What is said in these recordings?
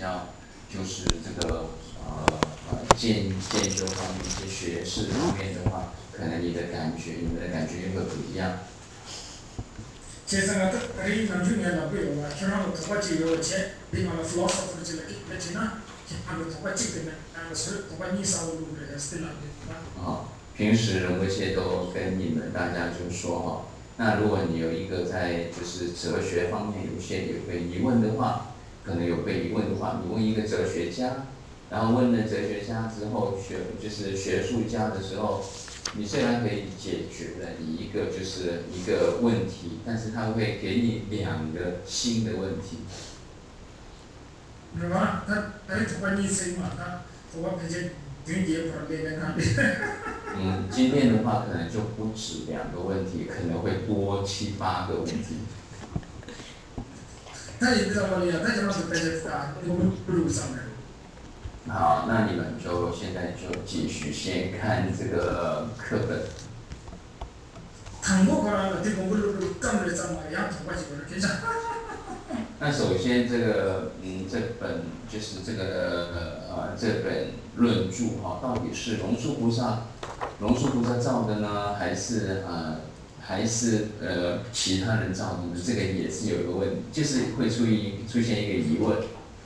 较就是这个建修方面一些学识方面的话，可能你们的感觉又会不一样。 제가 그리 남중에 나고요. 저랑 똑같이 요체 비만 필로소피 지를 기쁘지나 하고 똑같이 되면 서로 똑같이 싸우고 그랬을 平时仁波切都跟你们大家就说哈，那如果你有一个在就是哲学方面有个疑问的话，可能有个疑问的话，你问一个哲学家，然后问了哲学家之后，就是学术家的时候，你虽然可以解决了你一个问题，但是他会给你2个新的问题。 是吧？他똑같이 쓰이면 똑같이 이제 뒤에 벌어지는 今天的话可能就不止2个问题，可能会多7、8个问题。 他也不知道我呀，他就老是带着他，我们路上的。 好，那你们就现在就继续先看这个课本。那首先这本就是这本论著哈，到底是龙树菩萨造的呢，还是其他人造的呢？这个也是有一个问题，就是会出现一个疑问。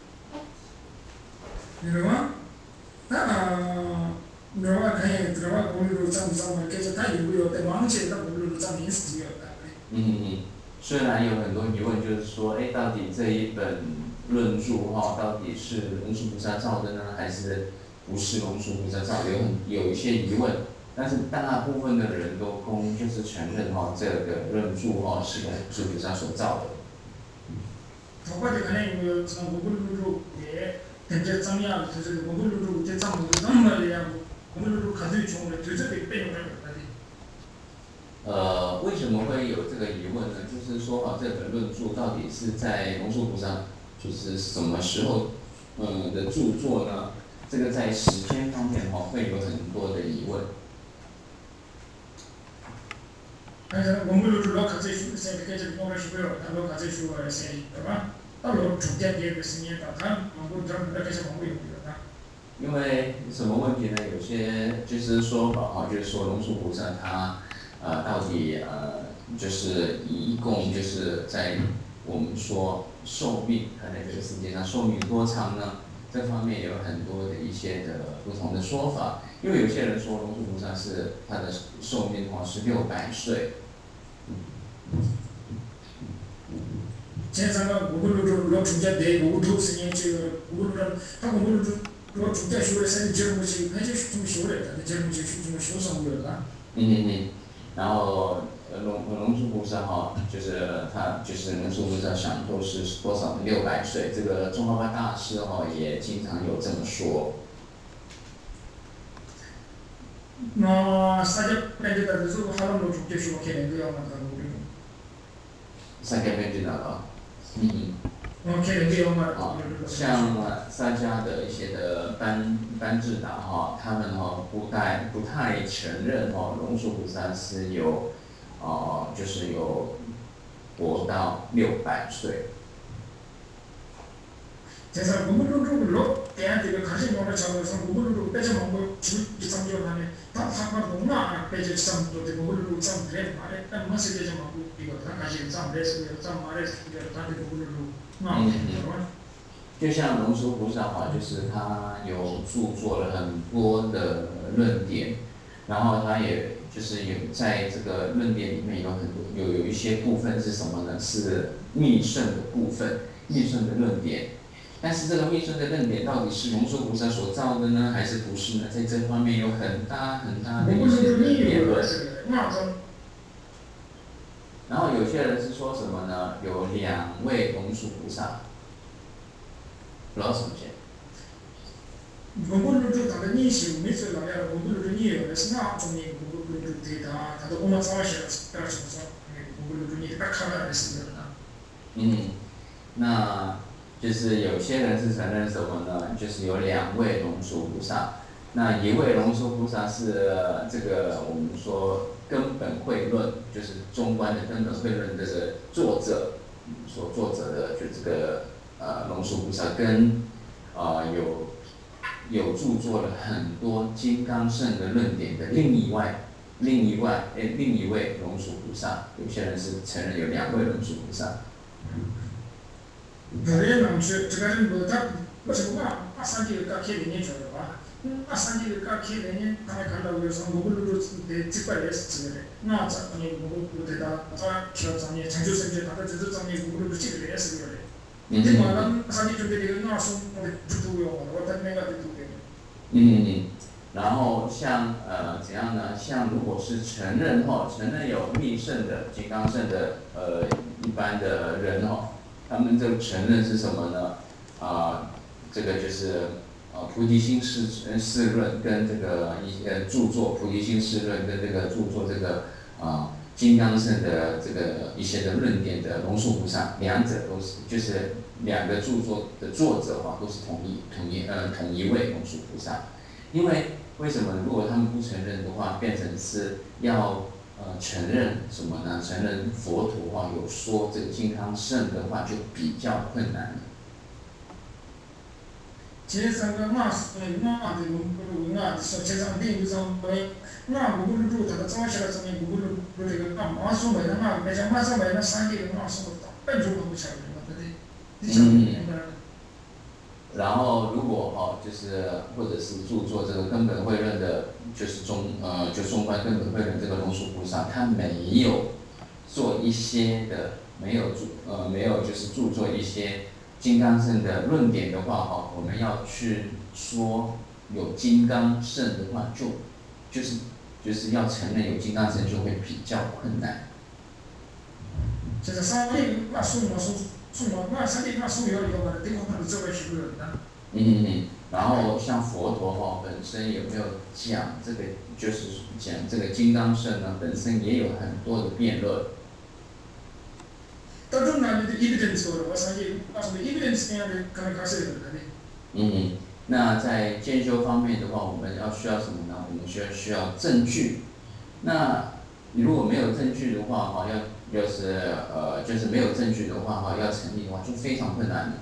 虽然有很多疑问，就是说，到底这一本论著哈，到底是龙树菩萨造的呢，还是不是龙树菩萨造的？有一些疑问，但是大部分的人都就是承认哈，这个论著哈是龙树菩萨所造的。为什么会有这个疑问呢？就是说这本论著到底是在龙树菩萨就是什么时候的著作呢？这个在时间方面会有很多的疑问。因为什么问题呢？有些就是说法哈，就是说龙树菩萨他到底就是一共就是在我们说寿命，他在这个世界上寿命多长呢？这方面有很多的一些的不同的说法。因为有些人说龙树菩萨是他的寿命的话是600岁。然后龙树菩萨就是他就是龙树菩萨想都是多少600岁，这个宗喀巴大师也经常有这么说。萨迦班智达拉，像萨迦的一些的班智达他们不太承认龙树菩萨是就是有活到600岁。就像龙树菩萨就是他有著作了很多的论点，然后他也就是有在这个论点里面有一些部分是什么呢？是密圣的部分，密圣的论点。但是这个密圣的论点到底是龙树菩萨所造的呢，还是不是呢？在这方面有很大的一些辩论。然后有些人是说什么呢？有2位龙树菩萨。老什么先？那就是有些人是承认什么呢？就是有2位龙树菩萨。那一位龙树菩萨是这个我们说根本慧论，就是中观的根本慧论这个作者的就这个龙树菩萨跟有著作了很多金刚乘的论点的另一位龙树菩萨，有些人是承认有2位龙树菩萨。 그래는 제가 뭐다 뭐가 아산지가 키리니 저거가 아산지가 키리니 가만 간다고 해서 뭐를 직발에 했지. 나 자기 뭐를 대다 저 키워서니 장주선지 다들 저저장이 뭐를 찍으려 했어요. 근데 뭐는 아산지 좀 되게 나서 주도요. 어떤 내가 듣고 然后像怎样呢？像如果是承认有密乘的金刚乘的一般的人他们这个承认是什么呢？这个就是菩提心释论跟这个著作菩提心释论跟这个著作这个金刚乘的这个一些的论点的龙树菩萨，两者都是就是2个著作的作者都是同一位龙树菩萨。因为什么？如果他们不承认的话，变成是要承认什么呢？承认佛陀有说这个金刚乘的话，就比较困难了。 제사가 나한테 뭐가 제사 비유상 나 무불로 다 자마샤가 전에 무불로 내가 마소 매나 매장 마소 매나 산지를 마소 뺀주고 차는 건데 然后如果就是或者是著作这个根本慧论的，就是中观根本慧论这个龙树菩萨，他没有做一些的没有就是著作一些金刚乘的论点的话我们要去说有金刚乘的话，就是要承认有金刚乘就会比较困难。 就是산지那산지那有的地方它这个是的。 然后像佛陀本身有没有讲这个，就是讲这个金刚乘呢？本身也有很多的辩论。 当中呢，evidence我산지 evidence呢，可能是有的。 那在渐修方面的话，我们需要什么呢？我们需要证据。那你如果没有证据的话就是没有证据的话要成立的话就非常困难了。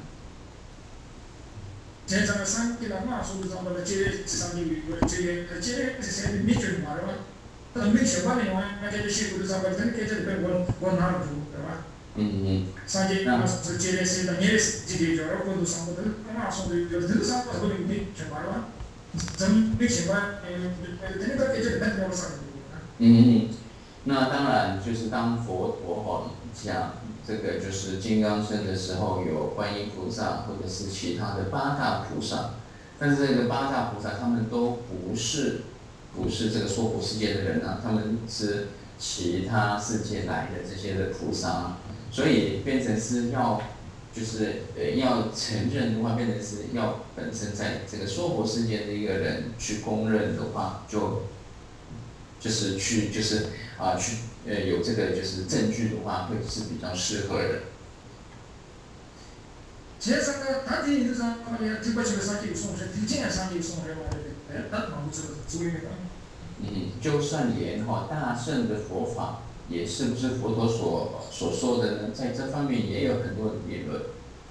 제가 산지가 나서도 정말 제 산지 제 미션 말이야. 또 미션 말이 와 제가 시구도 잡을 때는 제가 원 하루 봐. 산지 나서 제가 세다 예스 지리죠. 그것도 상관들 나서도 여기도 상관도 우리 정말와 전 미션 말 되니까 제가 맨날 살고. 那当然就是当佛陀讲这个就是金刚乘的时候，有观音菩萨或者是其他的8大菩萨，但是这个8大菩萨他们都不是这个娑婆世界的人他们是其他世界来的这些的菩萨，所以变成是就是要承认的话，变成是要本身在这个娑婆世界的一个人去公认的话，就是去有这个就是证据的话，会是比较适合的。 제사가 다들 있는 사람이 뒷받침을 쌓기 송해, 뒷진에 쌓기 송해 말이야. 딱 맞죠, 주입니다. 就算连大乘的佛法，也是不是佛陀所说的呢？在这方面也有很多的辩论。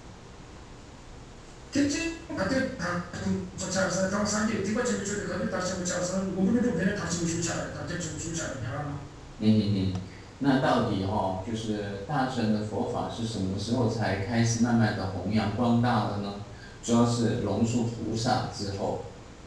뒷진 다들 다 저차서 당 산지 뒷받침을 줄이 거기 다시 붙여서 고분으로 그냥 다시 붙여라, 다시 붙여라. 那到底就是大乘的佛法是什么时候才开始慢慢的弘扬光大的呢？主要是龙树菩萨之后。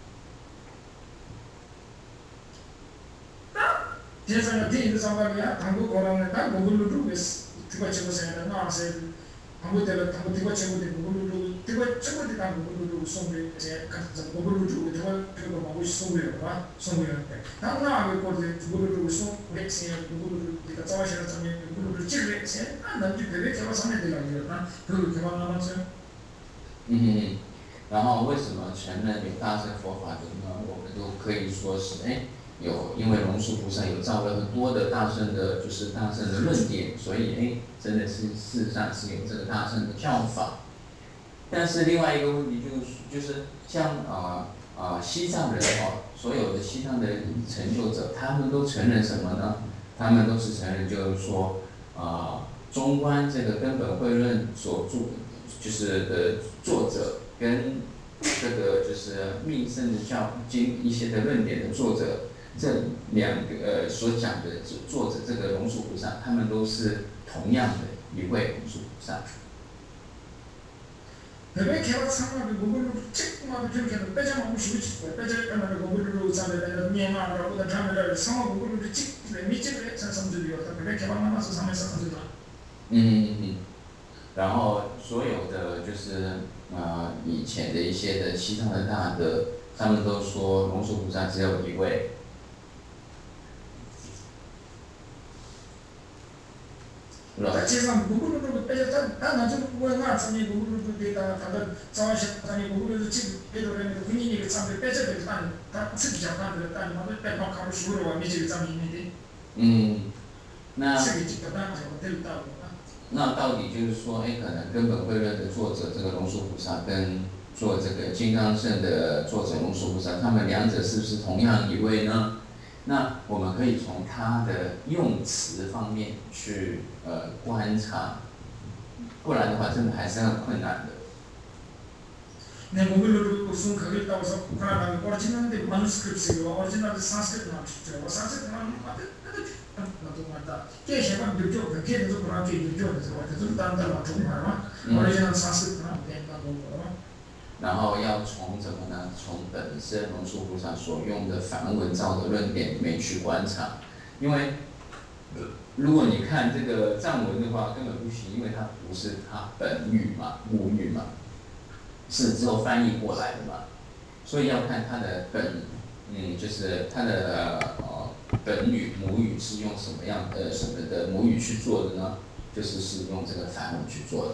제사가 뒤에 상관이야. 당고 거라는 딱 고분으로 뒷받침을 나와서 아무데나 당고 뒷받침을 고분으로 뒷받침을 당 고분으로 송을 제 같은 고분으로 뒷받침을 먹고 송을 봐. 송을 때. 당나하고 거기 고분으로 송 렉스에 고분으로 네가 자와시라 전에 고분으로 찔렉스에 남주 배배 개발선에 되라니까. 그 개발하면서 然后为什么承认有大乘佛法的呢？我们都可以说是因为龙树菩萨有造了很多的大乘的，就是大乘的论点，所以真的是事实上是有这个大乘的教法。但是另外一个问题就是像西藏人所有的西藏的成就者，他们都承认什么呢？他们都是承认就是说中观这个根本慧论所著就是的作者跟这个就是密圣的经一些的论点的作者，这两个所讲的作者这个龙树菩萨，他们都是同样的一位龙树菩萨。 Tapi kewat sama di Google cek ma di jumpa baca ma musuh cek baca karena Google dulu sampai dari Myanmar atau dari mana dari sama Google dulu cek dari cek saya sama juga tapi kewat nama sama sama juga. 然后所有的就是以前的一些的西藏的大德，他们都说龙树菩萨只有一位。 Cezam Google dulu baca tak nanti Google nggak sampai Google dulu kita kalau sama sampai Google dulu cek itu kan itu ini sampai baca dari mana tak sejak kan dari mana mana pernah kamu suruh wa mencari sampai ini. 那 sedikit pertama saya betul tahu. 那到底就是说，可能根本慧论的作者这个龙树菩萨跟做这个金刚圣的作者龙树菩萨，他们两者是不是同样一位呢？那我们可以从他的用词方面去观察，不然的话真的还是很困难的。 내 모빌로 무슨 거기 있다고 해서 북한은 오리지널인데 만us크립트요. 오리지널 산스크리트 나왔죠. 산스크리트 나오면 나도 맞다. 계시만 늦죠. 그게도 그렇게 늦죠. 그래서 단단한 좀 말아. 오리지널 산스크리트 나오면 된다고. 然后要从怎么呢？从本身龙树菩萨所用的梵文造的论点里面去观察，因为如果你看这个藏文的话，根本不行，因为它不是它本语嘛，母语嘛。 是之后翻译过来的嘛，所以要看它的就是它的本语母语是用什么样什么的母语去做的呢？就是用这个梵文去做的。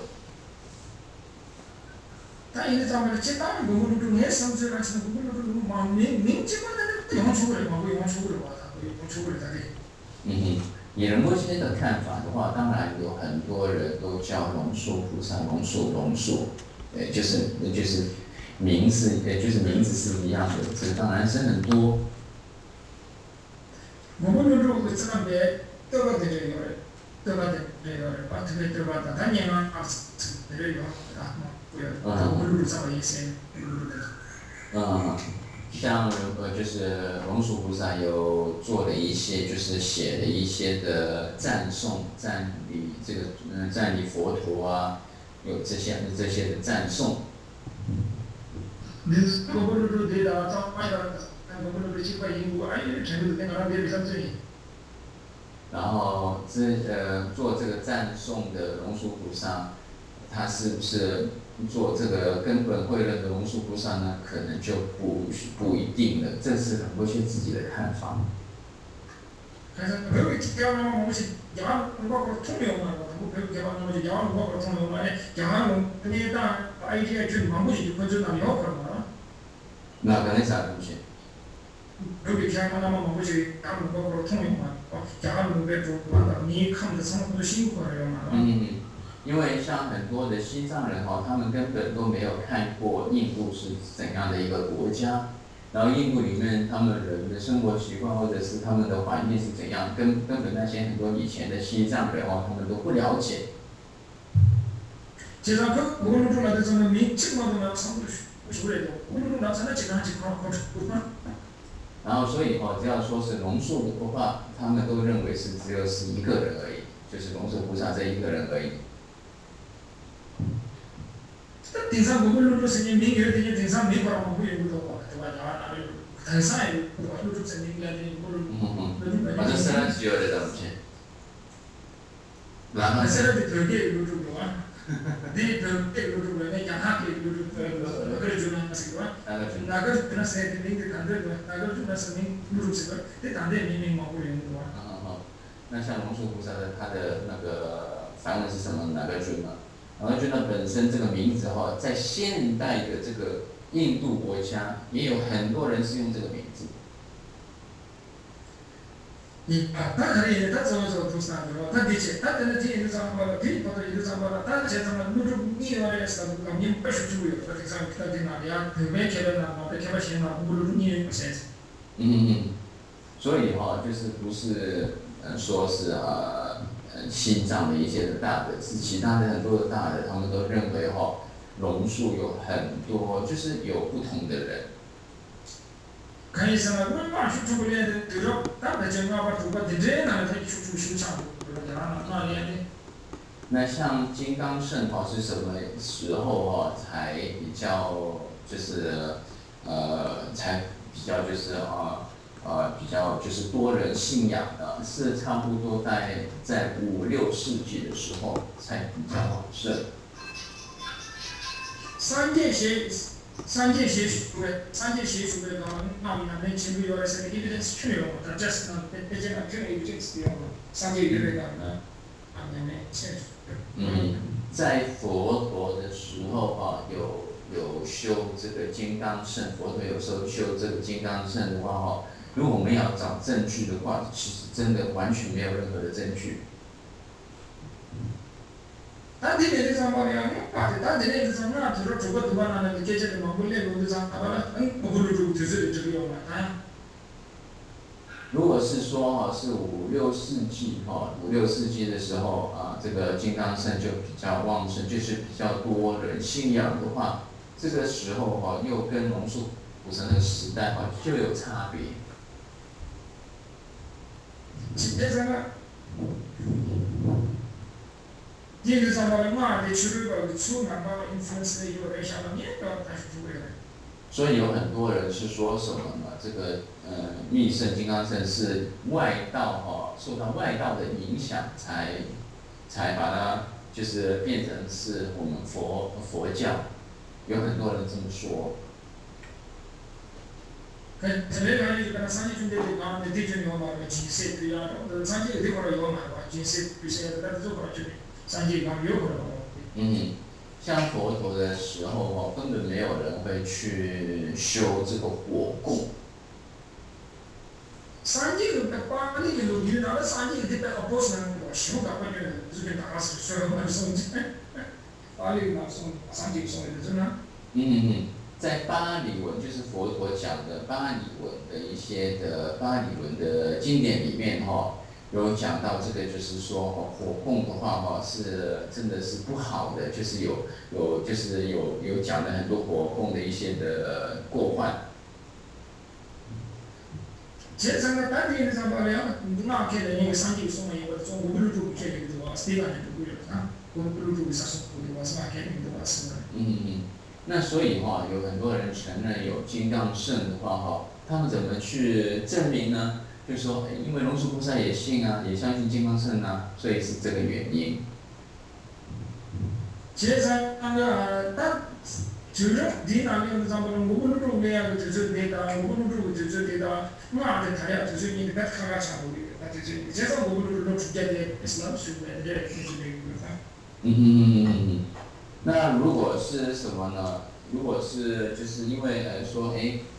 但因为咱们这当我们这个生这个是我们这个嘛，你基本上用出来嘛，用出来吧，用出来的。 以仁波切的看法的话，当然有很多人都叫龙树菩萨龙树。 就是名字，就是名字是一样的，这当然是很多。 我们那时候这个别这个这个把这个这个他年嘛这个有啊，不要，我们路上一些像就是龙树菩萨有做了一些，就是写了一些的赞颂、赞礼这个赞礼佛陀啊。 有这些的赞颂。然后做这个赞颂的龙树菩萨，他是不是做这个根本慧论的龙树菩萨呢？可能就不一定了，这是仁波切自己的看法。 그래서 배우기 기대하는 것이 야한 공부하고 통용하는 거, 배우기 개발하는 것이 야한 공부하고 통용하는 야한 공부에다 아이디어 준 방법이 건전하면 그런 거야. 나 그런 사람 없지. 배우기 기대하는 것이 야한 공부하고 통용하는 거, 야한 공부에 좀 많다. 니看的 상품도辛苦了嘛。 因为像很多的西藏人他们根本都没有看过印度是怎样的一个国家。 然后印度里面他们人的生活习惯或者是他们的环境是怎样，根本那些很多以前的西藏人他们都不了解。 제가 그 모르는 중 나서는 민치마도나 상부시부래도 모르는 나서는 제가 아직 그렇구나. 然后所以只要说是龙树的话，他们都认为是只有是一个人而已，就是龙树菩萨这一个人而已。 등산 모빌로 스님 민기를 되게 등산 미고라고 보이고도 등산에 모빌로 스님 얘기하는 거를 맞아, 사람 지어야 되다 보지. 나는 사람이 되게 이루고 와. 네 되게 이루고 내 양하게 이루고 그래 주는 것이고. 나가 그런 세대 민기 간들 나가 주는 스님 이루고 내 단대 민미 먹고 있는 거. 那像龙树菩萨的他的那个梵文是什么？哪个尊呢？ 然后就那本身这个名字在现代的这个印度国家也有很多人是用这个名字。 他可以，他怎么做都是那个，他的确，他真的听一个什么，听不到一个什么，他这什么，你那里是那个，你不是主流，他这上他在哪里啊？没开了那，没开了钱了，不如你不现实。 所以就是不是说是西藏的一些的大的，是其他的很多的大的，他们都认为龙树有很多，就是有不同的人。 可以什么？我们马去中国的，对着，但在中国把中国的这那他出修长，对吧？那练的。 那像金刚圣是什么时候才比较就是才比较就是比较就是多人信仰的？是差不多在5、6世纪的时候才比较旺盛。 三界邪术的那前面有些 evidence 去了，但 just 那这个 evidence 的三界有那个那邪术。 在佛陀的时候有修这个金刚圣，佛陀有时候修这个金刚圣的话如果我们要找证据的话，其实真的完全没有任何的证据。 但这边的上面呢，但这边的上面就是中国对吧？那个解决的嘛，不连路的上，我不如就是这个样嘛， 如果是说是5、6世纪的时候这个金刚圣就比较旺盛，就是比较多人信仰的话，这个时候又跟龙树菩萨那个时代就有差别。 基本上因为上面嘛的区别个出门嘛，influence 的有点像那面的，但是不会的。 所以有很多人是说什么呢？这个密圣金刚圣是外道受到外道的影响才把它就是变成是我们佛教，有很多人这么说。 这边呢，就跟三界中的那地中有嘛，金色的呀，三界这块儿有嘛，金色比些，但是这块儿就三界刚有了。 像佛陀的时候根本没有人会去修这个火供。 三界的巴黎的路，那个三界的那个不是我修的，我觉得日本大师说我送去，巴黎那送三界送的真的。 在巴利文就是佛陀讲的巴利文的一些的巴利文的经典里面有讲到这个，就是说火供的话是真的是不好的，就是有讲了很多火供的一些的过患。 其实那当地的上班呢，那开的那个三界送的，我从我们路住开的对吧？是这样的，对不对啊？我们路住啥送对吧？是吧？开的对吧？是的。 那所以有很多人承认有金刚圣的话他们怎么去证明呢？就是说，因为龙树菩萨也信也相信金刚圣所以是这个原因。 其实那个，但就是你那边上班，我们路那样就是那个，我们路就是那个，那的太阳就是你那看看差不多，那就是，加上我们路出现的是那水的，这就是那个。 那如果是什么呢？如果是就是因为说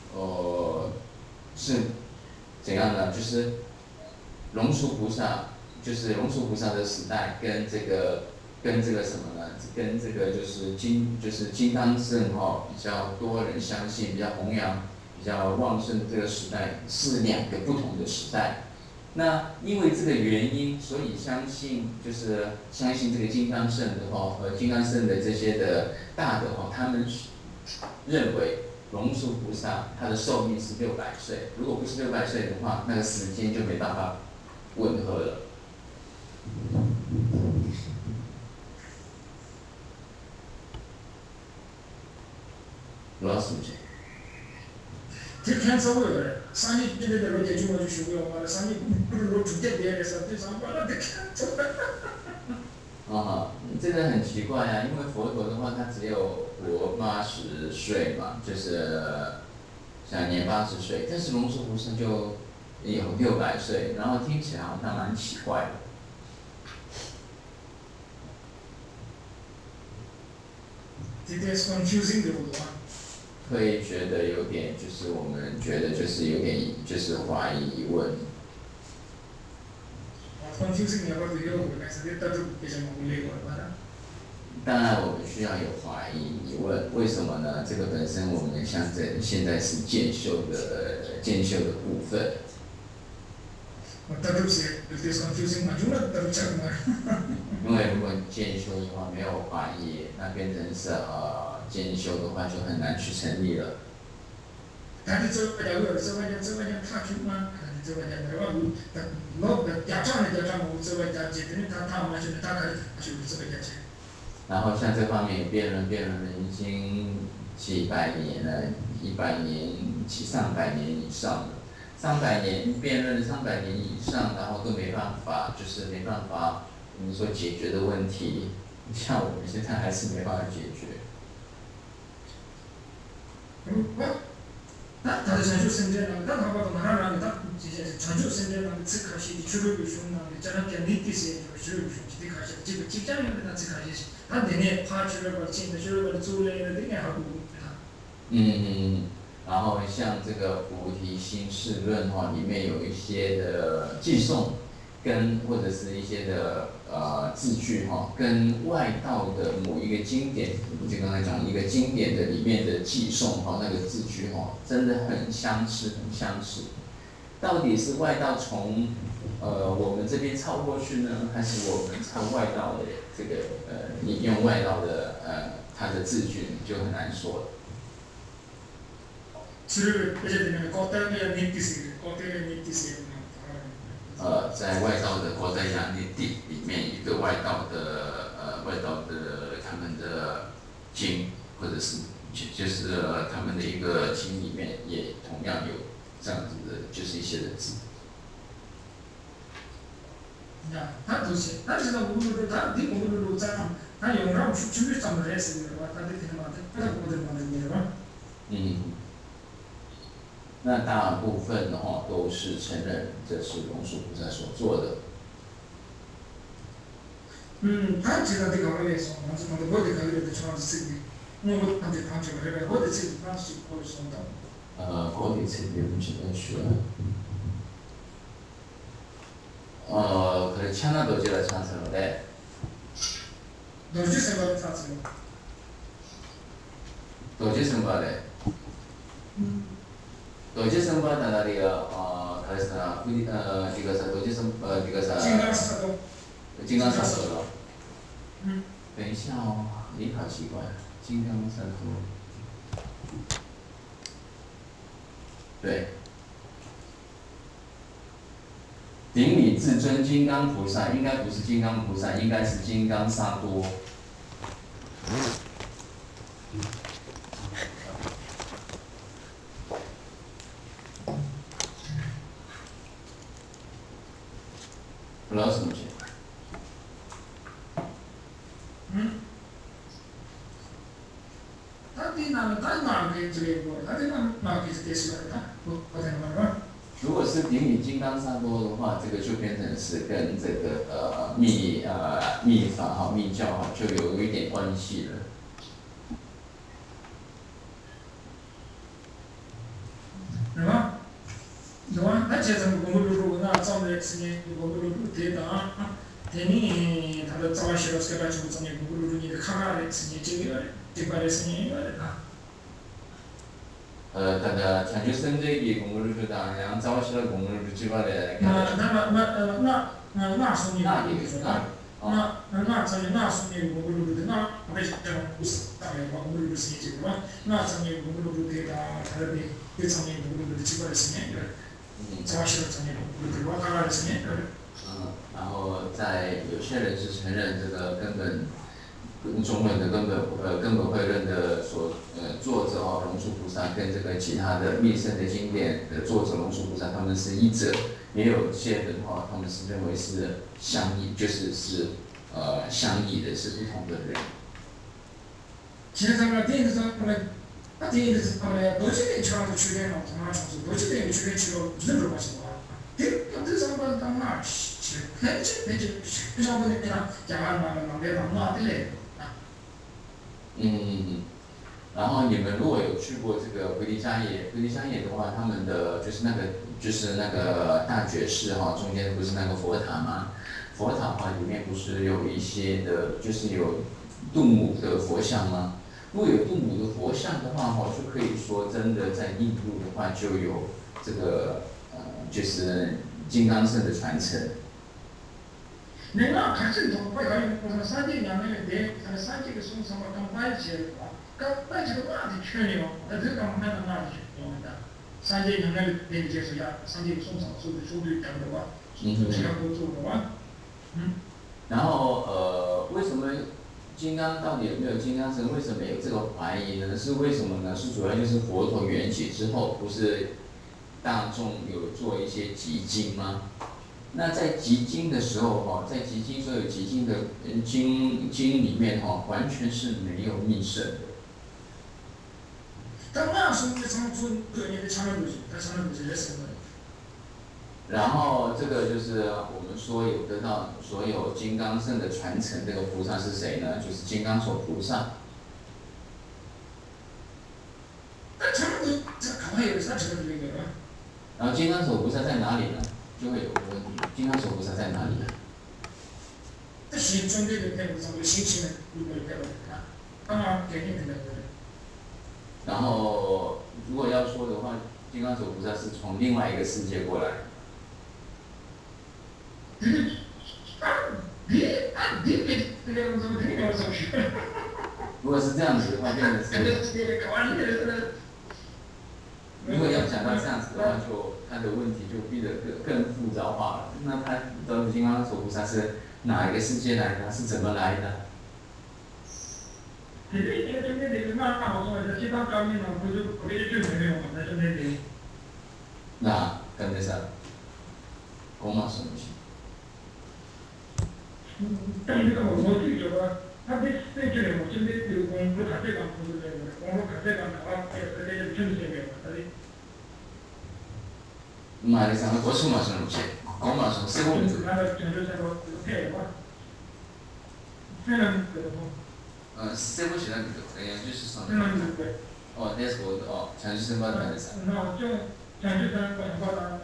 是怎样呢？就是龙树菩萨，就是龙树菩萨的时代跟这个什么呢？跟这个就是金刚圣比较多人相信，比较弘扬，比较旺盛的这个时代是2个不同的时代。那因为这个原因，所以相信这个金刚圣的和金刚圣的这些的大的他们认为龙树菩萨他的寿命是600岁，如果不是600岁的话，那个时间就没办法吻合了。老师讲。 这看社会的，三界这边的逻辑就我就学不了嘛，三界不是说出现别的事，对上班了得看着。 这个很奇怪因为佛陀的话，他只有活80岁嘛，就是享年80岁，但是龙树菩萨就有600岁，然后听起来好像蛮奇怪的。 这点是 confusing 的， 会觉得有点，就是我们觉得就是有点就是怀疑疑问。当然，我们需要有怀疑疑问，为什么呢？这个本身我们像现在是渐修的部分。因为如果渐修的话没有怀疑，那变成是兼修的话就很难去成立了。 但是这个叫他去嘛，这个叫老家长的家长，我这个叫这等于他们就是大概就是这个叫钱。 然后像这方面辩论了已经几百年了，100年300年以上了。300年辩论300年以上，然后都没办法，就是没办法，你说解决的问题，像我们现在还是没办法解决。 他的传授生产呢，他把东南亚他这些传授生产呢，只开始的出路用呢，加上跟你这些出路用，这开始这个직장인들한테开始，他내내 파출을 받친的，出路做嘞的，那还不然后像这个菩提心释论哈，里面有一些的寄颂，跟或者是一些的字句哈，跟外道的某一个经典，就刚才讲一个经典的里面的寄颂哈，那个字句哈，真的很相似，很相似。到底是外道从我们这边抄过去呢，还是我们抄外道的这个引用外道的它的字句，就很难说了。在外道的国在雅尼地里面，一个外道的他们的经，或者是就是他们的一个经里面，也同样有这样子的，就是一些的字。 他都是，但是呢，我们他对我们在他有让去怎么认识的话，他对他妈的，他我的妈的你吧。 那大部分的话都是承认这是龙树菩萨所做的。 他知道这个我也说，我的考虑的主要是这个，我他的他这个，我的这个他是我说的。 国体这边只能学。그래 차나 도지라 찬스인데. 도지 생각을 찬스. 도지 생각에. 도지 생각 나리가 그래서 이거서 도지 생각 이거서. 金刚萨埵。 金刚萨埵。等一下哦，你好奇怪，金刚萨埵。对。顶礼至尊金刚菩萨，应该不是金刚菩萨，应该是金刚萨多。不知道什么情况。如果是顶礼金刚萨多的话，这个就变成是跟这个密法哈、密教哈就有一点关系了。 是吧？是吧？那接着我们如果那早的时间，我们如果提到提你他的早些的时候，就从那我们如果你的看下来时间这块的时间有点大。 다가 자주선제기 공부를 주다 그냥 자와시라 공부를 주지발에 那说明那从那说明我们录的那没讲不是大概我们录的时间吧，那从明我们录的他的对从明我们录的几个时间자와시라从明我们录的我看了时间然后在有些人是承认这个根本。中文的根本会论的作者哦，龙树菩萨跟这个其他的密圣的经典的作者龙树菩萨，他们是一者，也有些人哈，他们是认为是相异，就是相异的，是不同的人。 现在呢，电子上呢，电子上呢，多几年前的出现了，他妈从多几年出现去了，真是不行啊！这上班当哪去？这上班的呢，加班嘛，别忙啊，对嘞。 然后你们如果有去过这个菩提迦耶的话，他们的就是那个大觉寺哈，中间不是那个佛塔吗？佛塔的话里面不是有一些的，就是有度母的佛像吗？如果有度母的佛像的话哈，就可以说真的在印度的话就有这个就是金刚圣的传承。내가같이도움을가지고서사진이나는데사진의순서가좀빨리지어가 那这个话题圈里哦，那这个慢慢话题圈的，三界能量连接是呀，三界送上数的数据讲的话，就是要多做的话， 然后为什么金刚到底有没有金刚身？为什么有这个怀疑呢？是为什么呢？是主要就是佛陀圆寂之后，不是大众有做一些集经吗？那在集经的时候哈，在集经所有集经的经里面哈，完全是没有密圣的。 但那时候的长春个人的长乐东西，他长乐东西也是什么？ 然后这个就是我们说有得到所有金刚圣的传承，这个菩萨是谁呢？就是金刚手菩萨。 那长乐东这看还有啥长乐东西啊？ 然后金刚手菩萨在哪里呢？就会有个问题，金刚手菩萨在哪里呢？ 这新春的那个什么新奇的，如果那个啊，刚刚给你那个。 然后如果要说的话，金刚手菩萨是从另外一个世界过来。如果是这样子的话，变成是。如果要讲到这样子的话，就他的问题就变得更复杂化了。那他到底金刚手菩萨是哪一个世界来的？是怎么来的？那跟得上，公嘛什么行？ 但这个我最觉得，他这句呢，我现在有公路卡这个不是这个，公路卡这个啊，这个真是这个， 嘛，你讲的国术嘛什么行？公嘛什么？师傅名字？师傅写的名字，就是什么？哦，那是我的哦，长须生发团的啥？ 那就长须生发团，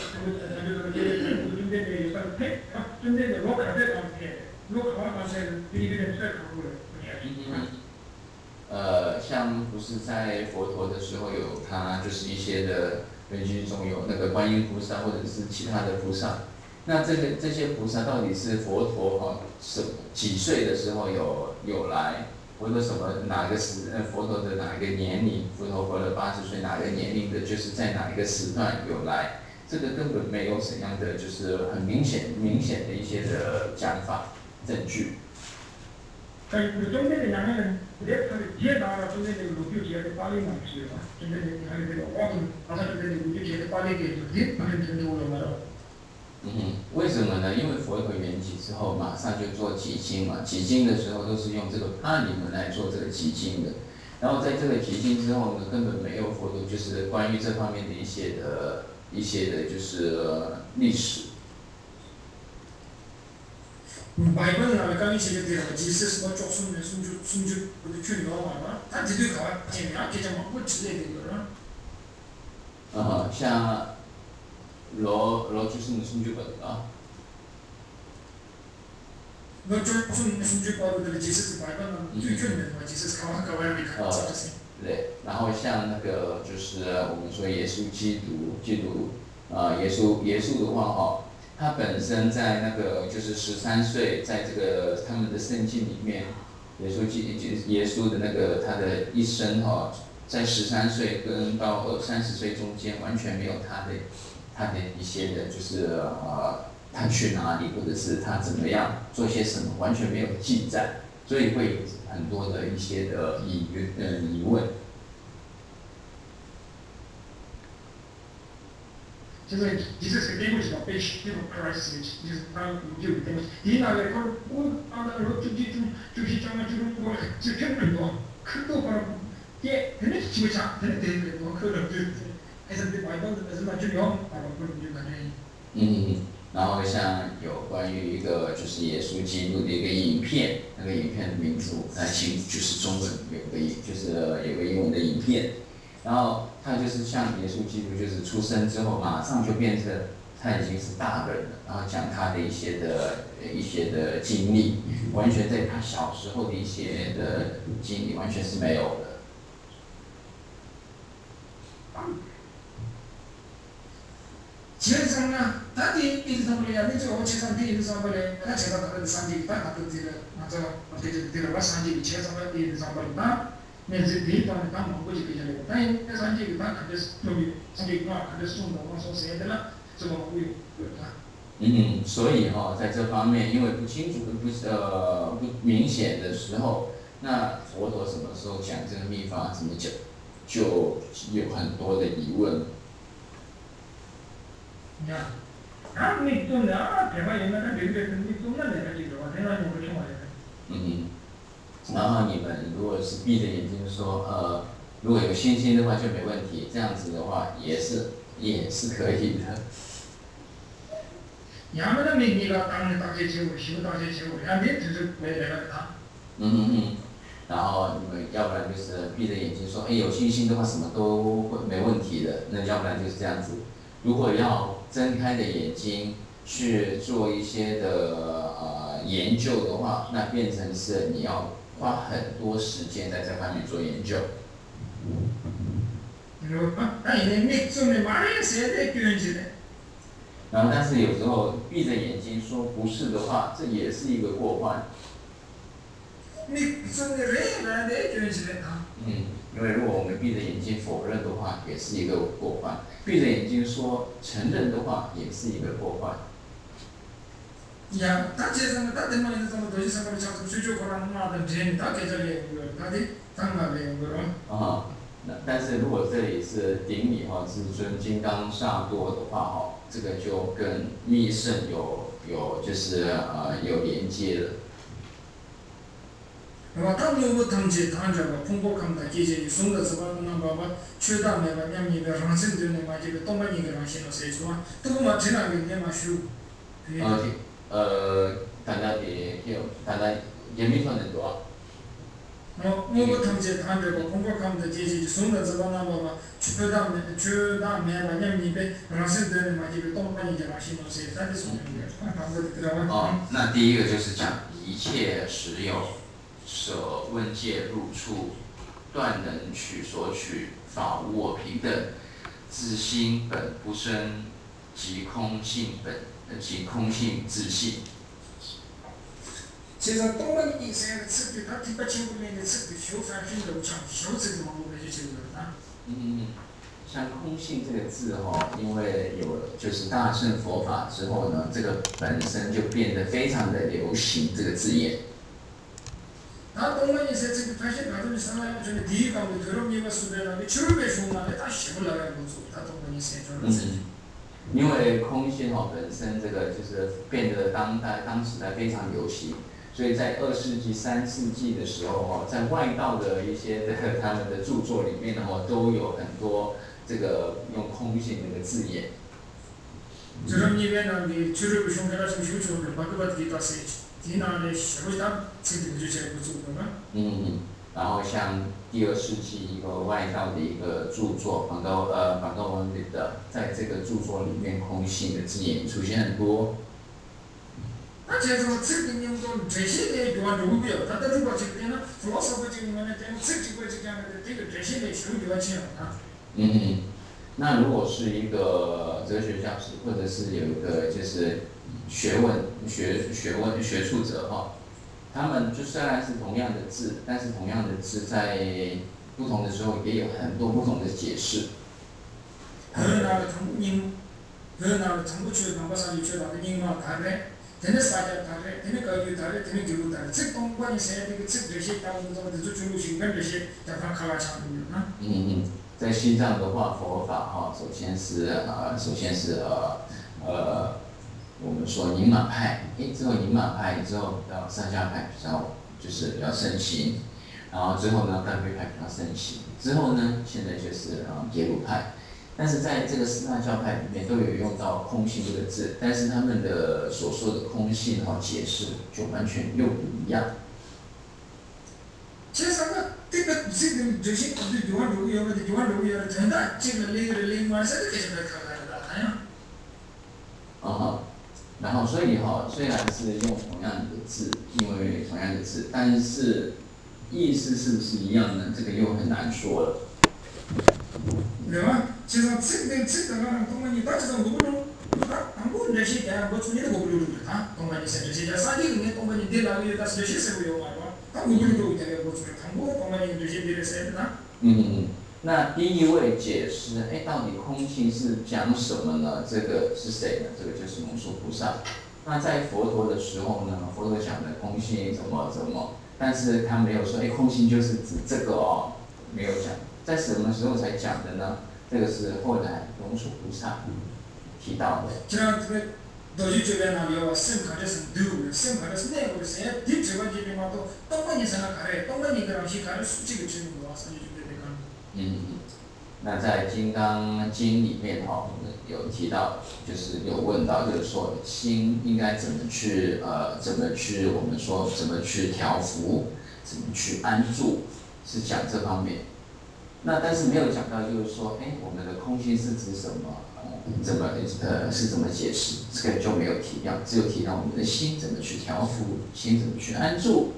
中间的有个配啊，中间的罗卡这个配，罗卡它是第一个人在考虑的。 像不是在佛陀的时候有他就是一些的人居中有那个观音菩萨或者是其他的菩萨，那这些菩萨到底是佛陀几岁的时候有来？佛陀哪个佛陀的哪一个年龄？佛陀活了80岁，哪个年龄的？就是在哪一个时段有来？这个根本没有怎样的就是很明显的一些的讲法证据。 中间的两个人，他的接达了中间的鲁就节的巴黎嘛，是吧？中间的还有这个华东，他中间的鲁就节的巴黎给就不能成就了嘛？ 为什么呢？因为佛陀圆寂之后，马上就做集经嘛。集经的时候都是用这个帕里文来做这个集经的。然后在这个集经之后呢，根本没有佛陀就是关于这方面的一些的就是历史。 바이블은 아메리칸이 제대로 지스스 뭐 쪽순 순주 우리 큐리 나와 다 지도 가 제가 계정 뭐 지도에 되는 거라 像罗就是你数据本啊。 너 쪽순 순주 바로들 지스스 바이블은 큐큐는 뭐 지스스 가와야 미카 对，然后像那个就是我们说耶稣基督，耶稣的话哈。他本身在那个就是13岁，在这个他们的圣经里面，耶稣的那个他的一生哈，在13岁跟到30岁中间完全没有他的一些的就是他去哪里或者是他怎么样做些什么，完全没有记载，所以会有很多的一些的疑问。 现在即使是美国是被这种 crisis，就是他有的东西，你那个我那个就是讲的就是我就偏很多，很多把也真的是基本上真的对很多可能对，还是对外国的什么就要把我们就感觉。 然后像有关于一个就是耶稣基督的一个影片，那个影片的名字我不太清楚，就是中文有个英文的影片。然后他就是像耶稣基督，就是出生之后马上就变成他已经是大人了，然后讲他的一些的经历，完全在他小时候的一些的经历完全是没有的。 基本上呢，他第一上不了，你这个我前上第一上不了，他前上他的三级，他的这个那这个这个我三级前上的第一上不了， 那是地方的当忙过去比较那个，但是那三这个当肯定是弄的，三这个肯定是送的，往上谁的了，这个会有啊。 所以在这方面，因为不清楚、不明显的时候，那佛陀什么时候讲这个秘法，怎么讲，就有很多的疑问。 呀，你做的啊，台湾人那别的你做那哪个记者啊？台湾人不听话的。 嗯，然后你们如果是闭着眼睛说，如果有信心的话就没问题，这样子的话也是可以的。 要么那你个当大学结果，修大学结果，要你就是没那个他。 然后你们要不然就是闭着眼睛说，有信心的话什么都会没问题的，那要不然就是这样子。如果要睁开的眼睛去做一些的研究的话，那变成是你要花很多时间在这方面做研究。 你做的嘛也是在卷起的。 然后，但是有时候闭着眼睛说不是的话，这也是一个过患。 你做的人来在卷起的啊。 因为如果我们闭着眼睛否认的话，也是一个过患；闭着眼睛说承认的话，也是一个过患。 呀，他这什么？他怎么那什么东西什么叫做追求过来嘛的人，他给这里他的当然的个咯。 但是如果这里是顶礼至尊金刚萨埵的话这个就跟密圣就是有连接了。 他们不同时谈着个通过看的这些送的什么那么缺大那个两米的上升的那么这个东北一个人写了谁说啊？都嘛这两个那么修。 大家也没说很多。 我不同时谈着个通过看的这些送的什么那么缺大那个两米的上升的那么这个东北一个人写了谁？他的送的那第一个就是讲一切实有。舍问界入处，断能取所取，法无我平等，自心本不生，即空性自性。 其实东北人生的吃的，他听不清楚那个吃的修翻拼流畅，修这个嘛我们就清楚了。 像空性这个字因为有了就是大乘佛法之后呢，这个本身就变得非常的流行这个字眼。 那东北人生这个发现，他们上来就是第一个的，特别你们说的那个九百凶嘛，他写不来不做，他东北人生就是。 因为空性本身这个就是变得当时代非常流行，所以在2世纪、3世纪的时候在外道的一些他们的著作里面都有很多这个用空性这个字眼。 就是你们那个九百凶，给他修修的，把个给他写，你那里写不到，这个就写不出的嘛。 然后像第2世纪一个外道的一个著作，梵高文的，在这个著作里面，空性的字眼出现很多。 那这种这个你们这些的就按路标，他的如果这个呢，老师不就那这几个这样的这个这些的修就要钱啊。 那如果是一个哲学教师，或者是有一个就是学术者他们就虽然是同样的字，但是同样的字在不同的时候也有很多不同的解释。 河南的唐不去唐不上去到的宁嘛大嘞，天天撒娇大嘞，天天搞就大嘞，天天就大嘞，这东关键现在这个这些大部分都是主流性跟这些叫他卡拉强的啊。 在西藏的话，佛法首先是我们说宁玛派，之后宁玛派之后到上下派比较盛行，然后之后呢大悲派比较盛行，之后呢现在就是耶鲁派，但是在这个4大教派里面都有用到空性这个字，但是他们的所说的空性解释就完全又不一样。 其实这个这些就按路标的，就按路标的，真的这个另外是这个考来的，哎呀。 然后所以虽然是用同样的字，因为同样的字，但是意思是不是一样呢？这个又很难说了。 对吧？其实这个东北人，他这种路路，他我这些家，我从你的路路路啊，东北人是这些家，啥地方东北人对那个有，但是这些是不有嘛，是吧？ 다 무블루로 되게 고주를 당고 동반이 되시 되세요 나. 那第一位解释，哎，到底空性是讲什么呢？这个是谁呢？这个就是龙树菩萨。那在佛陀的时候呢，佛陀讲的空性怎么怎么，但是他没有说，哎，空性就是指这个哦，没有讲。在什么时候才讲的呢？这个是后来龙树菩萨提到的。 지난 그 도시 주변에 나요 심 가르스 두고 심 가르스 내고 세 뒤집어 지면 또 똥만이 생각하래 똥만이 그런 시간을 수직을 주는 거 와서 이제 내가 那在《金刚经》里面哈、有提到，就是有问到，就是说心应该怎么去我们说怎么去调伏，怎么去安住，是讲这方面。那但是没有讲到，就是说，哎，我们的空性是指什么？是怎么解释？这个就没有提到，只有提到我们的心怎么去调伏，心怎么去安住。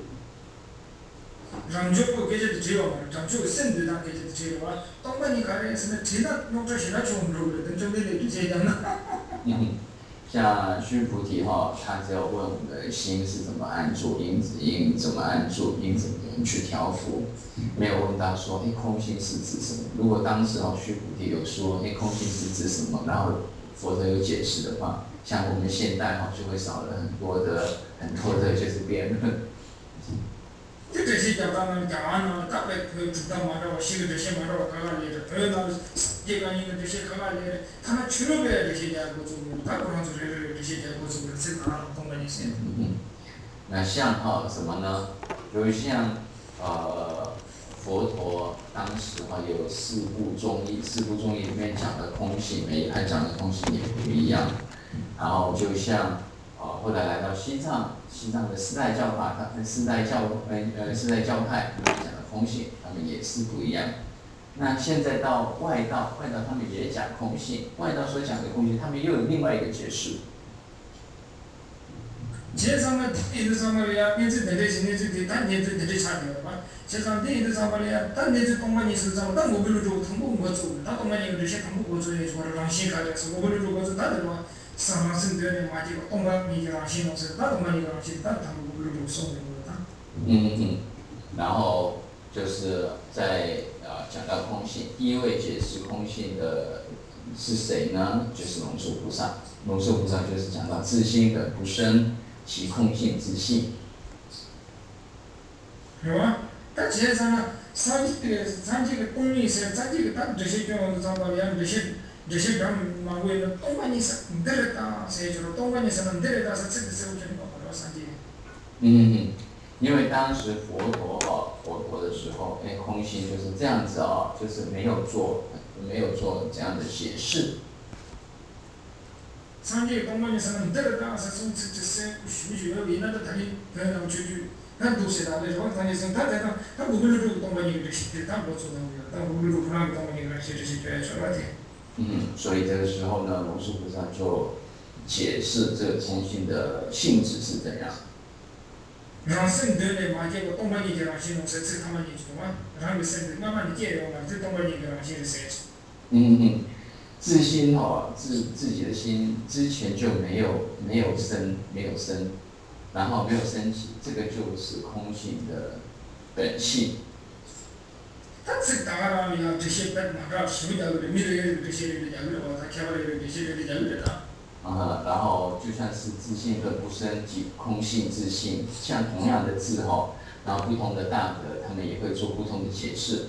장주고 계제도 지요. 장주 센드다 계제도 지요. 동반이 가래에서는 지나 녹조시나 좋은 로를 좀 내리도 제잖아. 像须菩提哈，他只有问我们的心是怎么安住，因怎么安住，因怎么去调伏，没有问到说，空性是指什么？如果当时须菩提有说，空性是指什么，然后佛陀有解释的话，像我们现代就会少了很多的就是辩论。 这些讲到讲完了，大概可以主张嘛，我写个这些嘛，我看看的，还有那这个一个这些看看的，他们去了呗，这些家伙做，他不让做这些家伙做，这哪东北那些？ 那像什么呢？就像佛陀当时有四部宗义，四部宗义里面讲的空性，每一派讲的空性也不一样。然后就像后来来到西藏。 西藏的四代教法，四代教派，他们讲的空性，他们也是不一样。那现在到外道，他们也讲空性，外道所讲的空性，他们又有另外一个解释。 세상은 인도 사마리아 인지 내지 내지 단 내지 내지 차려 봐. 세상 인도 사마리아 단 내지 동만이 있어서 단 모빌로 줘 통보 뭐 줘. 다 동만이 그렇게 통보 뭐 줘야 저를 당신 가져서 모빌로 줘 가지고 다들 와. 상황은 되는 맞이고 동만이 당신 없어. 다 동만이 당신 다 통보 모빌로 줘送的。 然后就是在讲到空性，第一位解释空性的是谁呢？就是龙树菩萨。龙树菩萨就是讲到自性的不生。 其空性之性， 是吧？但其实上，咱这个公益是，咱这个咱这些种咱把人这些人嘛，为了东半年是得了大，所以就是东半年是能得了大，是这个时候就搞不了三界。 因为当时佛陀的时候，空性就是这样子就是没有做这样的解释。 산지 동반에서는 들어가서 손짓에 쉬쉬어 위나도 다니 배나고 주주 난 도시다 그래서 다니선 다다 다 무블로 동반이 이렇게 다 못쏘는 다 무블로 그런 동반이 이렇게 해줘야 저라지 所以这个时候呢，龙树菩萨就解释这个空性的性质是怎样。 让圣德的马杰个东반이 되라 신은 세트 가만히 있지만让个圣德慢慢的介入嘛，这东반이 되라 신은 세트 自心自己的心之前就没有生，然后没有升起，这个就是空性的本性。 他自打拉呀，这些本马上修的米的这些的讲的话，他开发的这些的讲的然后就像是自性本不生即空性自性，像同样的字然后不同的大德他们也会做不同的解释。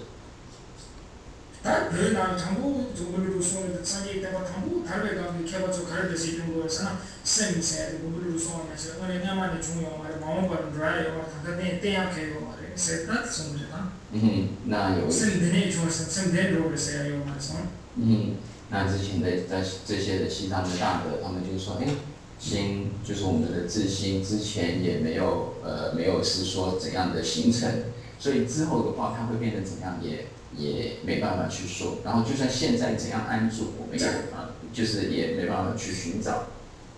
다 그나 당부 정보를 소원을 산지 때가 당부 달래가 개발적 가르쳐 주는 거에서는 센세 정보를 소원해서 어느 냐만의 중요한 말에 마음과 드라이어 당근에 때약해요 말에 세다 성질다 那有 센데네 좋아서 센데로 그래서요 말에서 那之前的这些的西藏的大德，他们就说，心就是我们的自心，之前也没有是说怎样的形成，所以之后的话，它会变成怎样也没办法去说，然后就算现在怎样安住，我们也就是也没办法去寻找。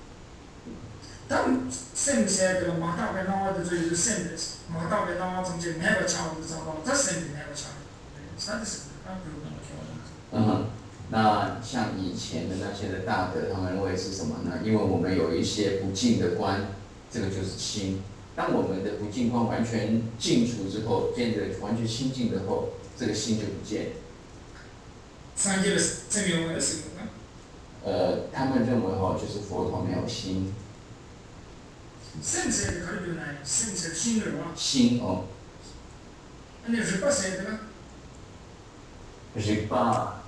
当现在的马大白那的就是现在，马大白那从这那个强的找到，这现在那个强，啥的是啊，不用那么强。 那像以前的那些的大德，他们认为是什么呢？因为我们有一些不净的观，这个就是心。 当我们的不净观完全净除之后，变得完全清净之后，这个心就不见了。 三界的证明我的什么呢？ 他们认为就是佛陀没有心。 圣者的考虑呢？圣者心是吧？ 心哦。 那你是不谁的呢？ 是吧？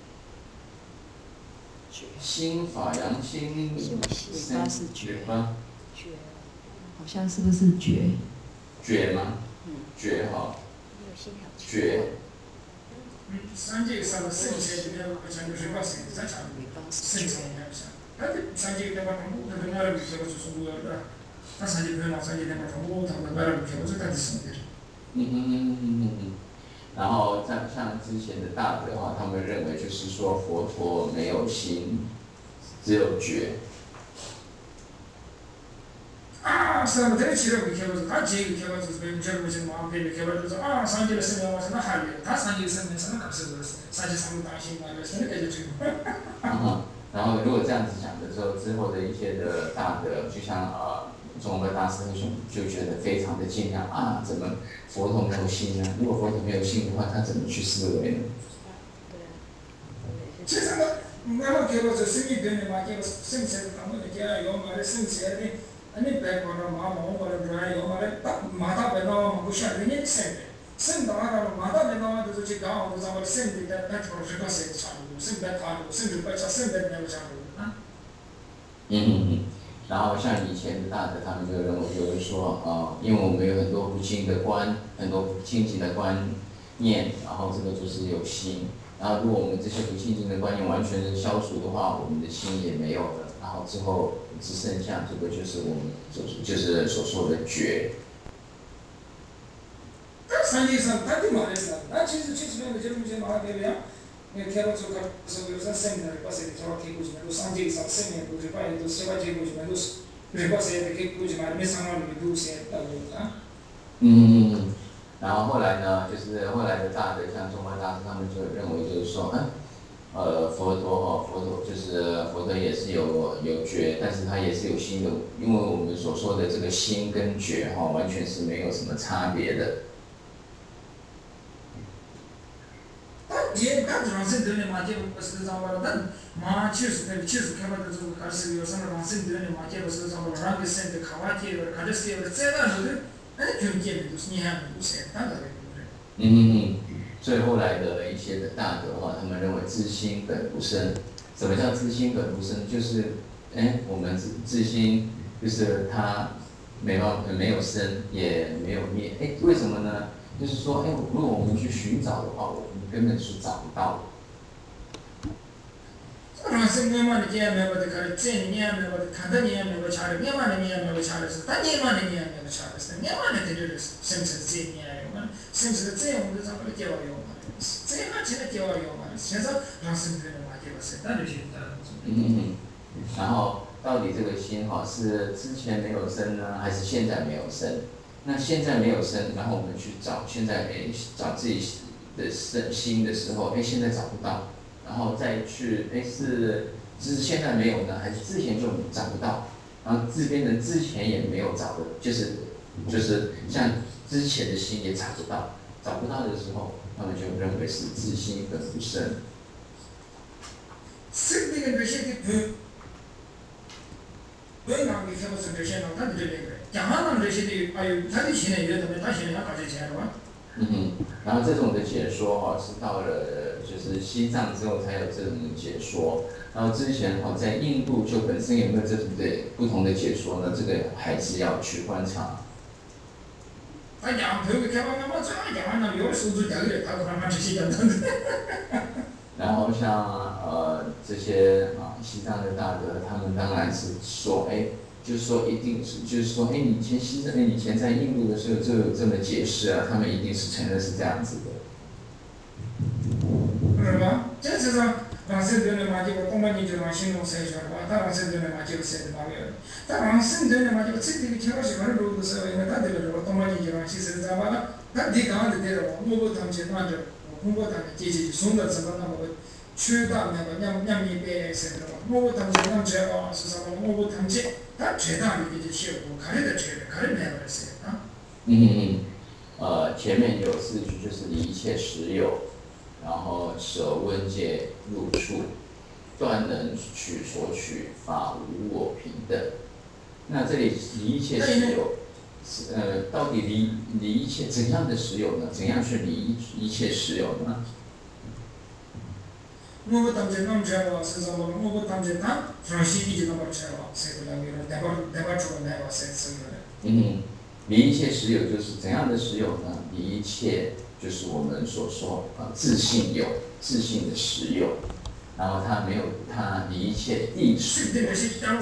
心法阳心，觉吧？ 好像是不是觉？ 觉吗？觉觉。 三界上的圣者里面好像就是把谁在讲圣者里面不像，他的三界里面把他们那个哪里不晓得就是我的，他三界里面三界里面他们哪里不晓得是他的圣者。 然后像之前的大德他们认为就是说佛陀没有心，只有觉。 사람들이 지뢰를 켜가지고 다 지뢰를 켜가지고 벤처를 마음대로 켜가지고 산지를 쓰면 와서 나 할래 다 산지를 쓰면서는 값을 산지 사무 당신 말을 쓰는 게 지금 然后如果这样子讲的时候，之后的一些的大德，就像中国大师兄就觉得非常的惊讶怎么佛陀没有心呢？如果佛陀没有心的话，他怎么去思维呢？ 其实我켜가지고 스미 되는 마케가 생세를 담는 게 아니라 말에 생세를 아니 백거나 마음을 드라이어 말에 딱 마다 배나와 무시하는 생세 생다가 마다 배나와 도저히 가오도 잡을 생인데 딱 프로젝트가 생차고 생백하고 생백차 생백내고 잡고 然后像以前的大德，他们就认为就是说因为我们有很多不清的观，很多不清净的观念，然后这个就是有心。然后如果我们这些不清净的观念完全是消除的话，我们的心也没有了。然后之后只剩下这个就是我们就是所说的觉。 산지에서 다들 말했어. 나 진짜 최초에 저런 게 말하면 내가 개발적 가서 요새 세미나를 봤을 때 저렇게 보지만 산지에서 세미나 보지 봐야 또 세바지 보지만 또 그래봤을 때 보지 말면 상황을 두세다고. 然后后来呢，就是后来的大德，像中观大师，他们就认为就是说，佛陀就是佛陀也是有觉，但是他也是有心的，因为我们所说的这个心跟觉完全是没有什么差别的。 也看着是对的嘛，就不是这么的，嘛就是看不到这个，还是有什么嘛是对的嘛，就不是这么的，让个身体卡哇贴的，看着是有的，这样子的，就见的都是你看不是，当然的。 所以后来的一些的大德他们认为自心本不生。什么叫自心本不生？就是我们自心就是它没有生也没有灭。为什么呢？就是说如果我们去寻找的话，我们根本是找不到的。 생각만 얘기하면 그 쟁이냐면 간단히냐면 잘 얘기하면 잘했어. 단위만 얘기하면 잘했어. 얘만 들을 센스 쟁이야요. 센스 쟁으로 잡을 게 어려워. 쟁아 진짜 게 어려워. 그래서 말씀드리는 말이 왔어요. 다른 게 然后到底这个心是之前没有生呢，还是现在没有生？那现在没有生，然后我们去找现在找自己的心的时候，现在找不到。然后再去是现在没有呢，还是之前就找不到？然后这边的之前也没有找的，就是像之前的心也找不到，找不到的时候，他们就认为是自心本不生。 是那个这些的不让给他们是这些呢，他们这边讲完了这些的，他的钱呢，有的他现在要搞这钱了吧？ 然后这种的解说是到了就是西藏之后才有这种的解说，然后之前在印度就本身有没有这种的不同的解说呢？这个还是要去观察。然后像这些西藏的大德，他们当然是说就是说一定是，就是说以前以前在印度的时候就有这么解释他们一定是承认是这样子的。 是吧？这是说让生存的嘛，这个公办就让行动筛选了吧，他让生存的嘛，这个筛选到了，他让生存的嘛，这个身体的调试可能如果是因为他这个公办就让其实在嘛，他地刚的这个我不谈钱嘛，就我不谈的这些送的什么那么 최다 내가 냠이 배에서 뭐 당제 남자가 스스로 뭐 당제 다 최다 이게 쉬고 가려다 최다 가려내야 그랬어요. 前面有四句就是离一切实有，然后舍温界入处，断能取所取，法无我平等。那这里离一切实有，到底离一切怎样的实有呢？怎样去离一切实有呢？ 뭐 당제 남자가 스스로 뭐 당제 다 프랑시기 지나 버쳐요. 세도랑이로 대바초가 내가 세스는. 离一切实有就是怎样的实有呢？离一切就是我们所说自性有，自性的实有，然后它没有它离一切地实有。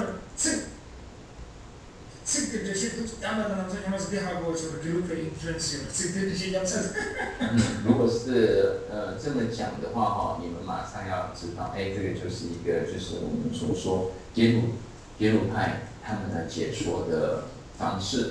如果是这么讲的话哈，你们马上要知道，哎，这个就是一个就是我们所说耶鲁派他们的解说的方式。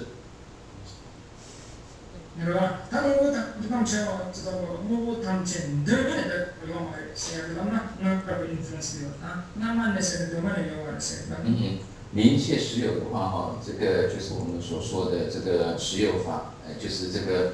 내가 다른 당체와 뭐 당체들에 영어 세야들나 나가 인플루언스되었다. 나만 내세는 동안에 영어를 세다. 离一切实有的话哈，这个就是我们所说的这个实有法，就是这个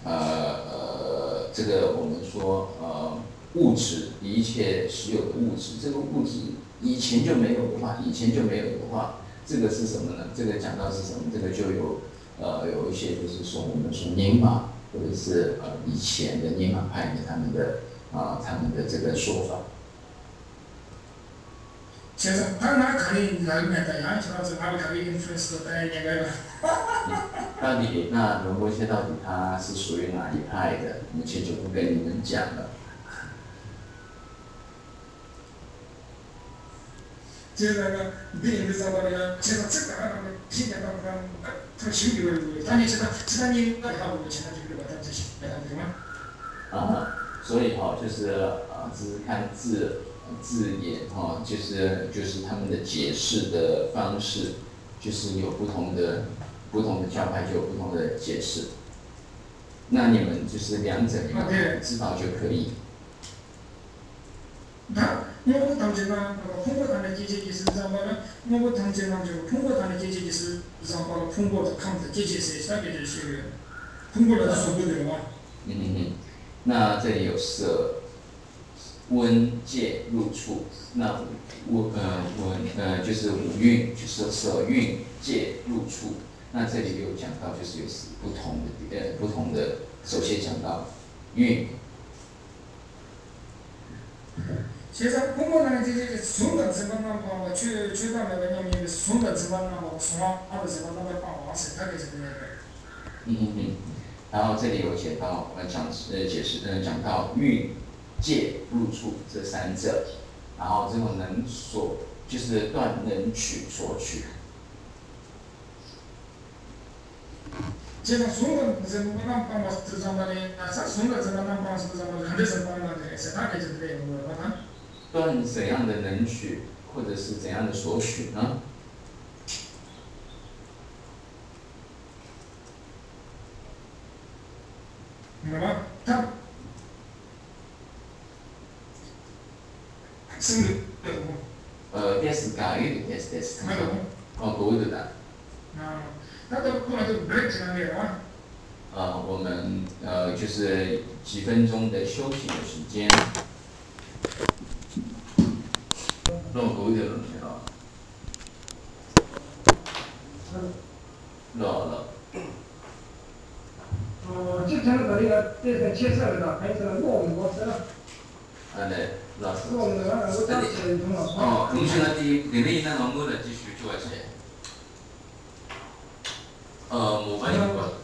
这个我们说物质离一切实有的物质，这个物质以前就没有的话，这个是什么呢？这个讲到是什么？这个就有一些就是说我们说涅玛，或者是以前的涅玛派的他们的这个说法。 그래서 하나 가리 나름에다 양처럼 나를 가리 인플루언스도 다 얘기해요. 到底那仁波切到底他是属于哪一派的？目前就不跟你们讲了。 제가 네 인사발이야. 제가 책가라고 신경을 그냥 더 신경을 아니 제가 지난이 하고 제가 지금 갖다 주시면 되나? 所以就是只是看字眼就是他们的解释的方式，就是有不同的教派就有不同的解释。那你们就是两者你们知道就可以。 뭐 당제나 풍고단의 계제기술 자만은 뭐 당제나 저 풍고단의 계제기술 자만은 풍고도 칸트 계제에서 시작해 주시고요. 풍고를 소비되는 那这里有舍温界入处，那就是五蕴，就是舍蕴界入处。那这里有讲到，就是有不同的，首先讲到蕴。 세상 풍고단의 계제기 순간 생각나는 거 최다면 왜냐면 순간 생각나고 송화하는 생각나는 거 와서 다게 되는 然后这里有解释讲到蕴界入处这三者，然后这种能所就是断能取所取。 제가 순간 생각나는 거 와서 들자마니 순간 생각나는 거 와서 들자마니 한대서 빠르게 해서 다게 되는 거거든. 断怎样的能取，或者是怎样的所取呢？ ですか、ですか。どういうだ？我们就是几分钟的休息的时间。 让我读一点东西啊。了。 这天这里这个切菜的，还有这个糯米我吃了。 네, 라스. 음식한테 내내이나 너무나 지수 좋아지. 모바일 거.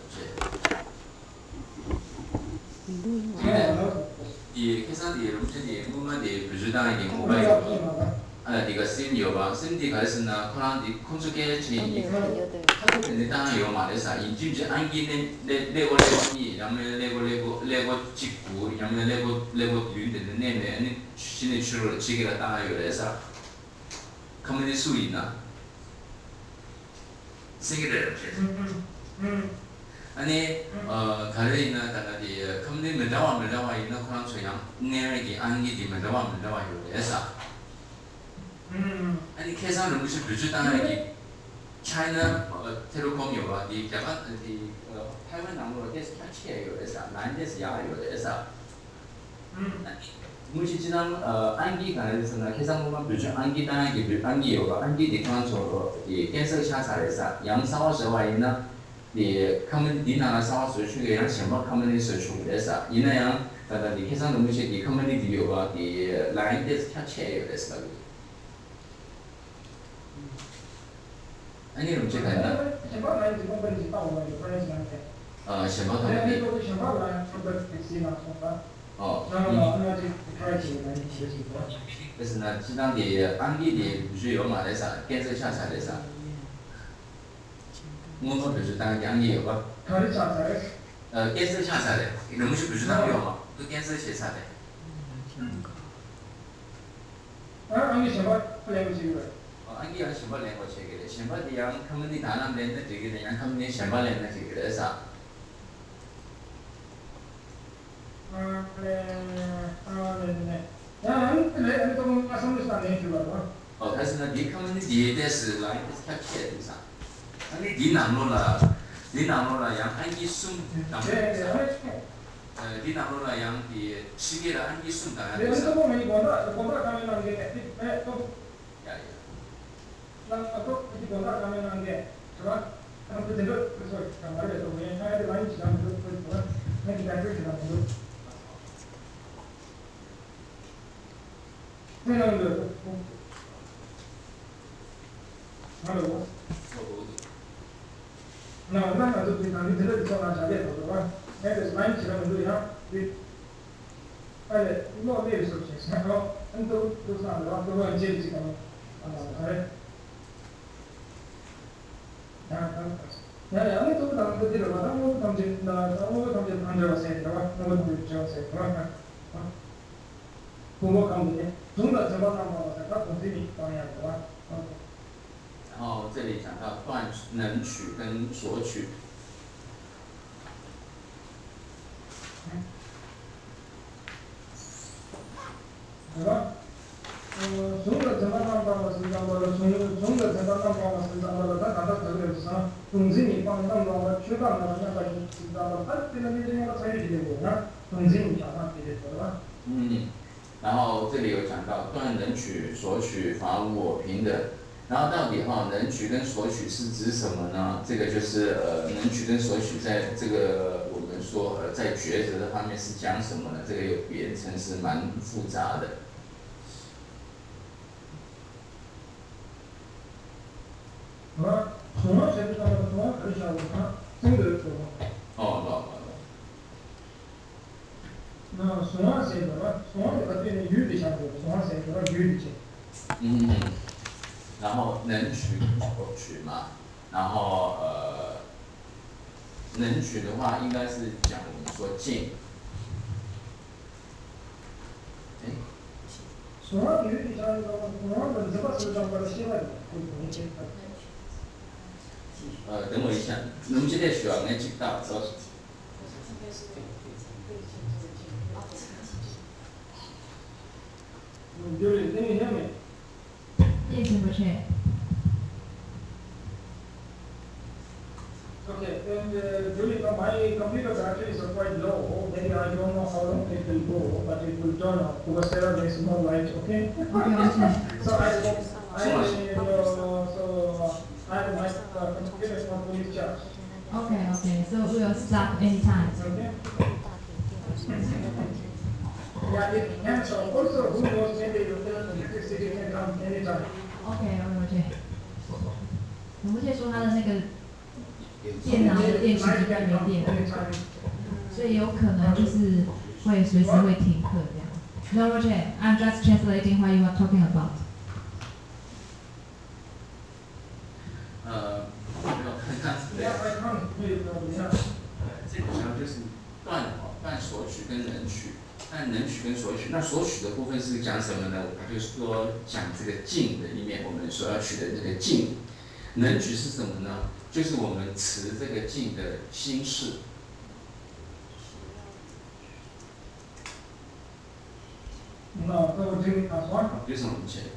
이 계산이 음식이 무만이 부주당이 모바일 거. 你个心有吧？身体开始呢，可能你控制给钱，他肯定当然有嘛的噻。你就是按几年那个你，然后那个击鼓，然后那个鱼的那你现在去了，这个当然有的噻。他们的属于呢，谁给的？ 아니 가르이나 다가디 컴니 밀라와 이나 코랑 소양 내리기 안기디 밀라와 요레사 아니 계산 음식 비주당하기 China telecom 有啊，你讲啊，你台湾南路电视看切有的啥，南电视也有的啥。무시지난 안기 간에서는 해상도만 비중 안기 단기 안기 요가 안기 대강적으로 이 캔서 차사에서 양사와서와 있는 이 커뮤니티 나라 사와서 주게 양什么 커뮤니티 주게서 이나양 다다 이 해상도 무시 이 커뮤니티 요가 이 라인 데스 catch 요레서 아니 그럼 제가 했나? 什么来什么问题到我们有关系吗？什么community？什么来什么东西嘛？그래서 나 지난데 안기디 비주요 말에서 캔서 차사에서 뭐뭐 비주 당 양이 봐. 캔서 차사래. 너무 쉽 비주 당요 마. 그 캔서 차사래. 안기 什么 language? 안기 양 什么 language? 什么양 커뮤니티 단암 랜드 되게 양 커뮤니티 什么 language 그래서 그래서 네 커뮤니티에 대해서 라인 스캡치에 대해서 아니 네 나무라 양 안기 숨 네 나무라 양이 시계라 안기 숨 당해서 Hello. Now, now I do the little bit of a that is 9 kilometers. I know this subject. Now, and those are the one jail. Yeah, I told them to do it. I don't come to under a set. I want to just say, who come here? 中的情况上呢，在他统计里当然有啊。 然后这里讲到断能取跟索取。 对吧？中的情况上呢，是讲到了中的情况上呢，是讲到了他讲到这个是啥？统计里帮当中的缺杠呢，那个是讲到他这个那个参与的过呢，统计里讲到这个对吧？ 然后这里有讲到断能取、索取、法无我平等，然后到底能取跟索取是指什么呢？这个就是能取跟索取在这个我们说在抉择的方面是讲什么呢？这个有变成是蛮复杂的。 那松花线的，松花的对于的相对，松花线的鱼的线。 然后能取跟索取嘛，然后能取的话应该是讲我们说进。 松花鱼的相对，松花的这个是讲到西外的， 等我一下，能记得需要俺知道，说。 Julie, can you hear me? Yes, Roger. Okay, and Julie, my computer battery is quite low. Maybe I don't know how long it will go, but it will turn off because there is no light. Okay. So I have my computer is not fully charged. Okay. So we'll start anytime. Okay. Yeah, it can. So also, who knows? Maybe you can come anytime. OK， Roger。Roger 说他的那个电脑的电池这边没电，所以有可能就是会随时会停课这样。No, Roger, I'm just translating what you are talking about. 这个呢就是断索取跟能取。但能取跟索取，那索取的部分是讲什么呢？就是说讲这个进的一面，我们所要取的这个进。 能取是什么呢？就是我们持这个境的心事。 那这个经啊，说。 有什么不解？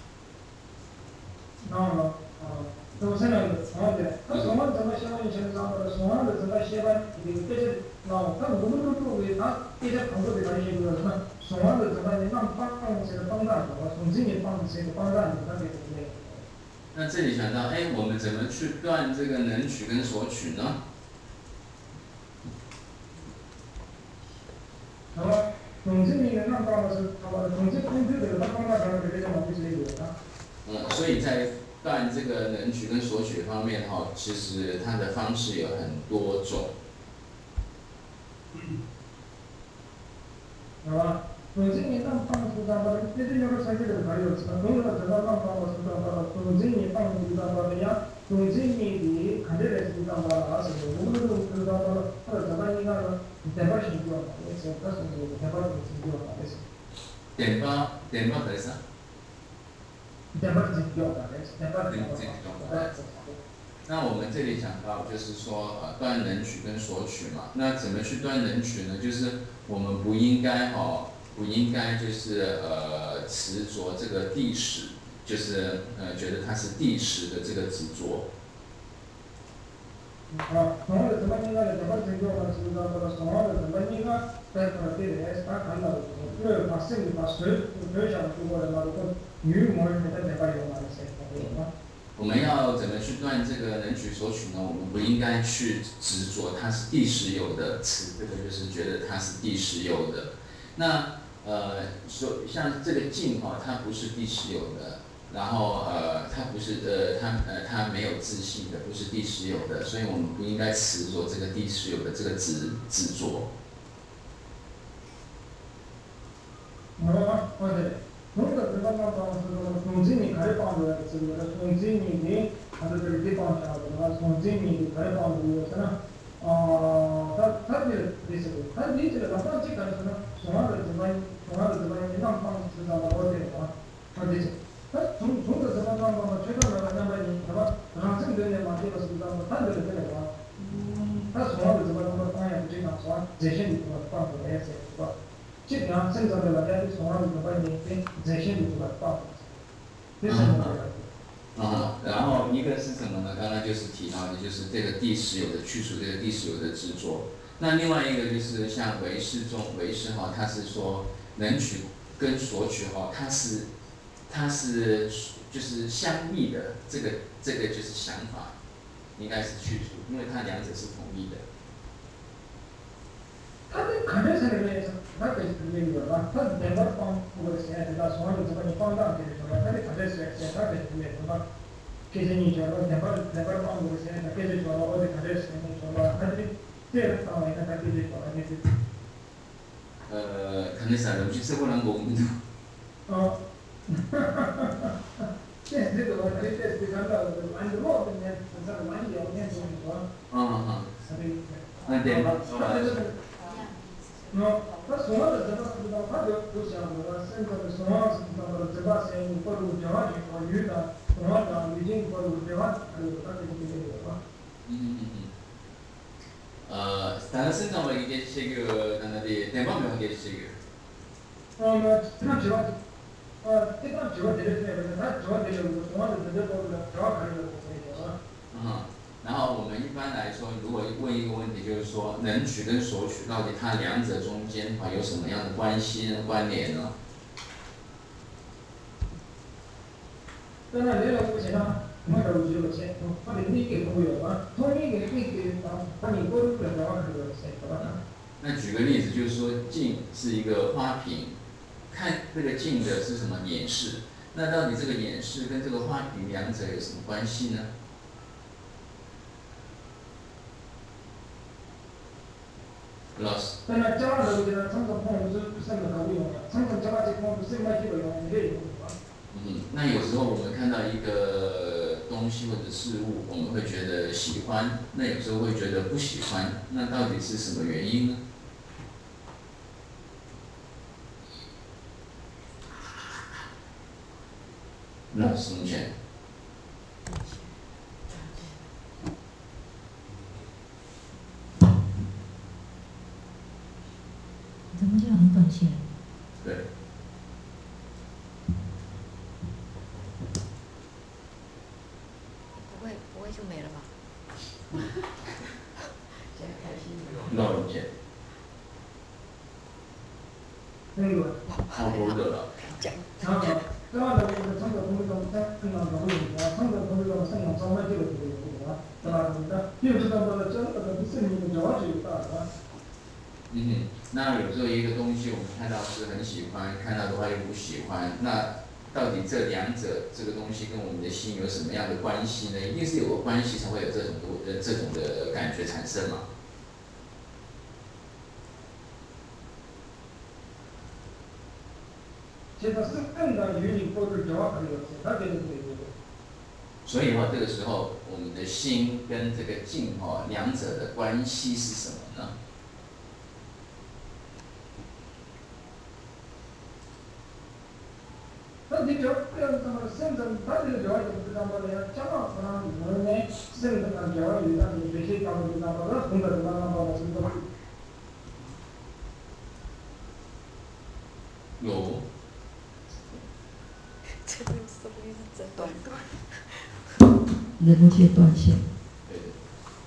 那都是那个啊对，他说嘛，怎么写完以前上的，说完了怎么写完，这些他我们都作为他这些朋友的那些个什么，说完了怎么你让帮这个帮干的，从今年帮这个帮干的，那对不对？ 那这里讲到，哎，我们怎么去断这个能取跟所取呢？ 那么从今年让帮的是，从这工资的他帮干的这些毛病是有的。 所以在断这个能取跟所取方面哈，其实它的方式有很多种。 好吧，从今年让帮出张的，这要个三个人还有什么？从了怎么让帮出张的？从今年帮出张的呀，从今年的看这个出张的啊，是我们都出张的，或者怎么应该呢？台北新标，那是他是台北新标那是。 点八得啥？ 台北新标那是台北新标。 那我们这里讲到，就是说，断能取跟所取嘛。那怎么去断能取呢？就是我们不应该就是执着这个地识，就是觉得它是地识的这个执着。 从而怎么应该的，台北新标那是那个从而怎么应该在这里他看到，因为把生意把水想出过来嘛，如果女模在台北有嘛那些，对吧？ 我们要怎么去断这个能取所取呢？我们不应该去执着它是地时有的，这个就是觉得它是地时有的。那像这个境它不是地时有的，然后它不是它没有自性的，不是地时有的，所以我们不应该执着这个地时有的这个执着。 从这个地方从今年开始帮助这个，从今年的他的这个地方下的，从今年的开始帮助什么？他的意思，他理解了，他这个什么？从那个地方，你让帮知道了我这个他理解。他从这地方确实了200年，是吧？然后这个人嘛，这个是他这个这个话，他从那个地方当然不经常说，这些地方帮助也是，是吧？基本上正常的大家都从那个地方这些地方帮助，这是什么？ 然后一个是什么呢？刚刚就是提到的，就是这个地时有的去除这个地时有的执着。那另外一个就是像唯识中，唯识它是说能取跟所取它是就是相异的，这个就是想法，应该是去除，因为它两者是统一的。 他的肯定是那个，他可以那个吧，他两个帮我的钱，他从那个地方你帮到这个什么，他的肯定是他可以那个什么，给你讲了，两个帮我的钱，他给你讲了，我的肯定是你说了，他的这个单位他给你讲了，你是。 肯定是啊，尤其是不能够。 这个我可以在看到，按照我们呢，按照蛮聊天说的说。 对。 他说的这个知道，他就想我现在的说话是这个声音不如讲话就语的，说话讲语境不如讲话，他这个啊。 但是生活里嘅这个，那的电话没有嘅这个。 那主要，这个主要就是那个，他主要就是说话的这个主要看这个然后我们一般来说，如果问一个问题，就是说能取跟所取到底它两者中间有什么样的关系关联呢？ 当然，这个不行啊，我都有钱，我的理解都有啊，同一个理解把你过入的话可有钱，是吧？ 那举个例子，就是说镜是一个花瓶，看这个镜的是什么演示？那到底这个演示跟这个花瓶两者有什么关系呢？老师。 当然，讲了这个常常朋友是三个都用的，常常讲这朋友是买几个用，也用是吧？ 那有时候我们看到一个东西或者事物，我们会觉得喜欢，那有时候会觉得不喜欢，那到底是什么原因呢？什么钱？ 就没了吧？ 现在开心了。 老人家， 那个， 好多的了。 那个청도 공유동 생명 공유동 청도 공유동 생명 정말 기록이 되고 그러니까 이거보다 저거보다 무슨 일이 좋아지고 있다. 那有时候一个东西我们看到是很喜欢，看到的话又不喜欢，那到底这两者这个东西跟我们的心有什么样的关系呢？一定是有个关系才会有这种的感觉产生嘛。所以这个时候我们的心跟这个境两者的关系是什么呢？有。 这个什么意思？诊断？ 人界断线。 对的。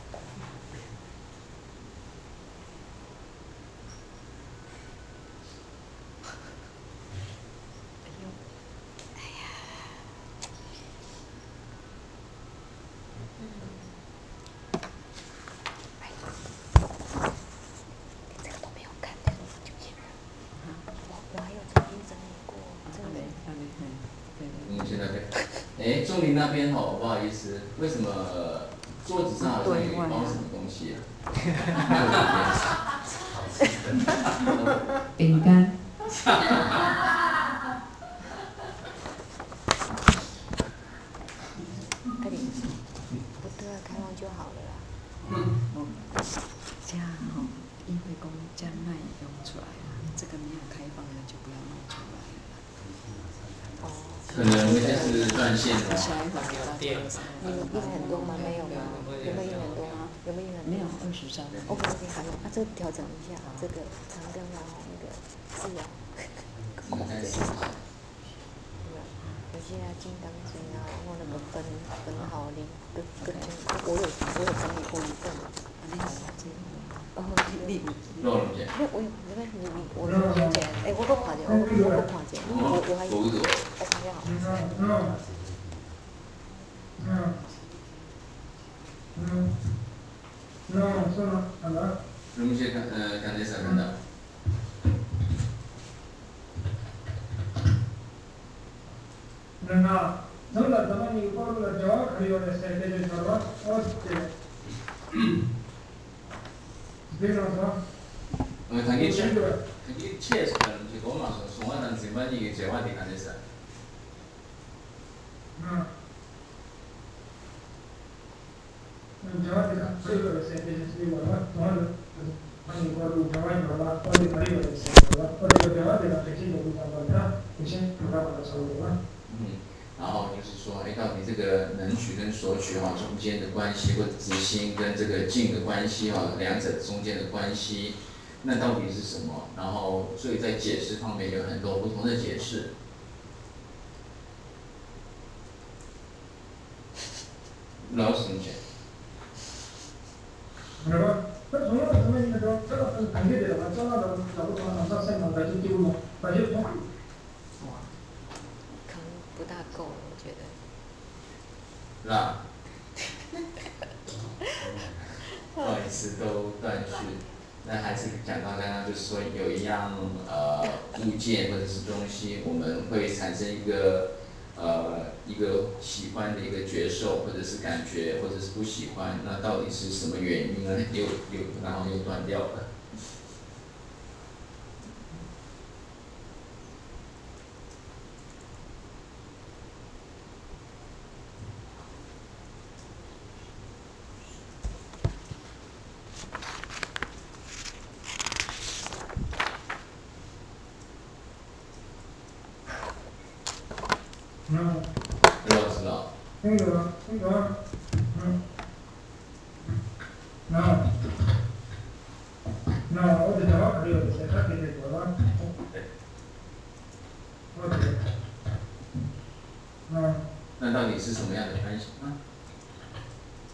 钟林那边不好意思，为什么桌子上好像有一包什么东西啊？ 饼干。 快点，不对啊，开放就好了啦。这样因为公将那用出来了，这个没有开放的就不要弄出来了。 可能有些是断线的。 下一会儿有电。你们印很多吗？没有吗？有没有印很多吗？有没有印很多？没有20张。OK， 好了，那这个调整一下，这个长跟然后那个字啊，空对。有些金刚经啊，然后那个分号令，我有整理过一份。你老人家。 我有，你看我看见，我都看见，我看见，我还有，我看见好。 容些看那啥看到。 내가 정말 가만히 꼬르를 정확하게 요랬을 때 저런 어때? 그래서 당연히 체에서 가는 게 너무 많아서 송환한 지만이 이게 재활이 가능해서. 재활이가 소유를 했을 때 지금 동안 많이 꼬르 재활이 올라 어디 가리고 했을 때 어디 재활이가 대신에 우리가 대신 그거보다 소유가 然后就是说，到底这个能取跟索取中间的关系，或者执心跟这个境的关系两者中间的关系，那到底是什么？然后，所以在解释方面有很多不同的解释。老师同学。 不大够，我觉得。 是吧？不好意思，都断续。那还是讲到刚刚，就是说有一样物件或者是东西，我们会产生一个喜欢的一个觉受，或者是感觉，或者是不喜欢，那到底是什么原因呢？然后又断掉了。知道。那到底是什么样的关系呢？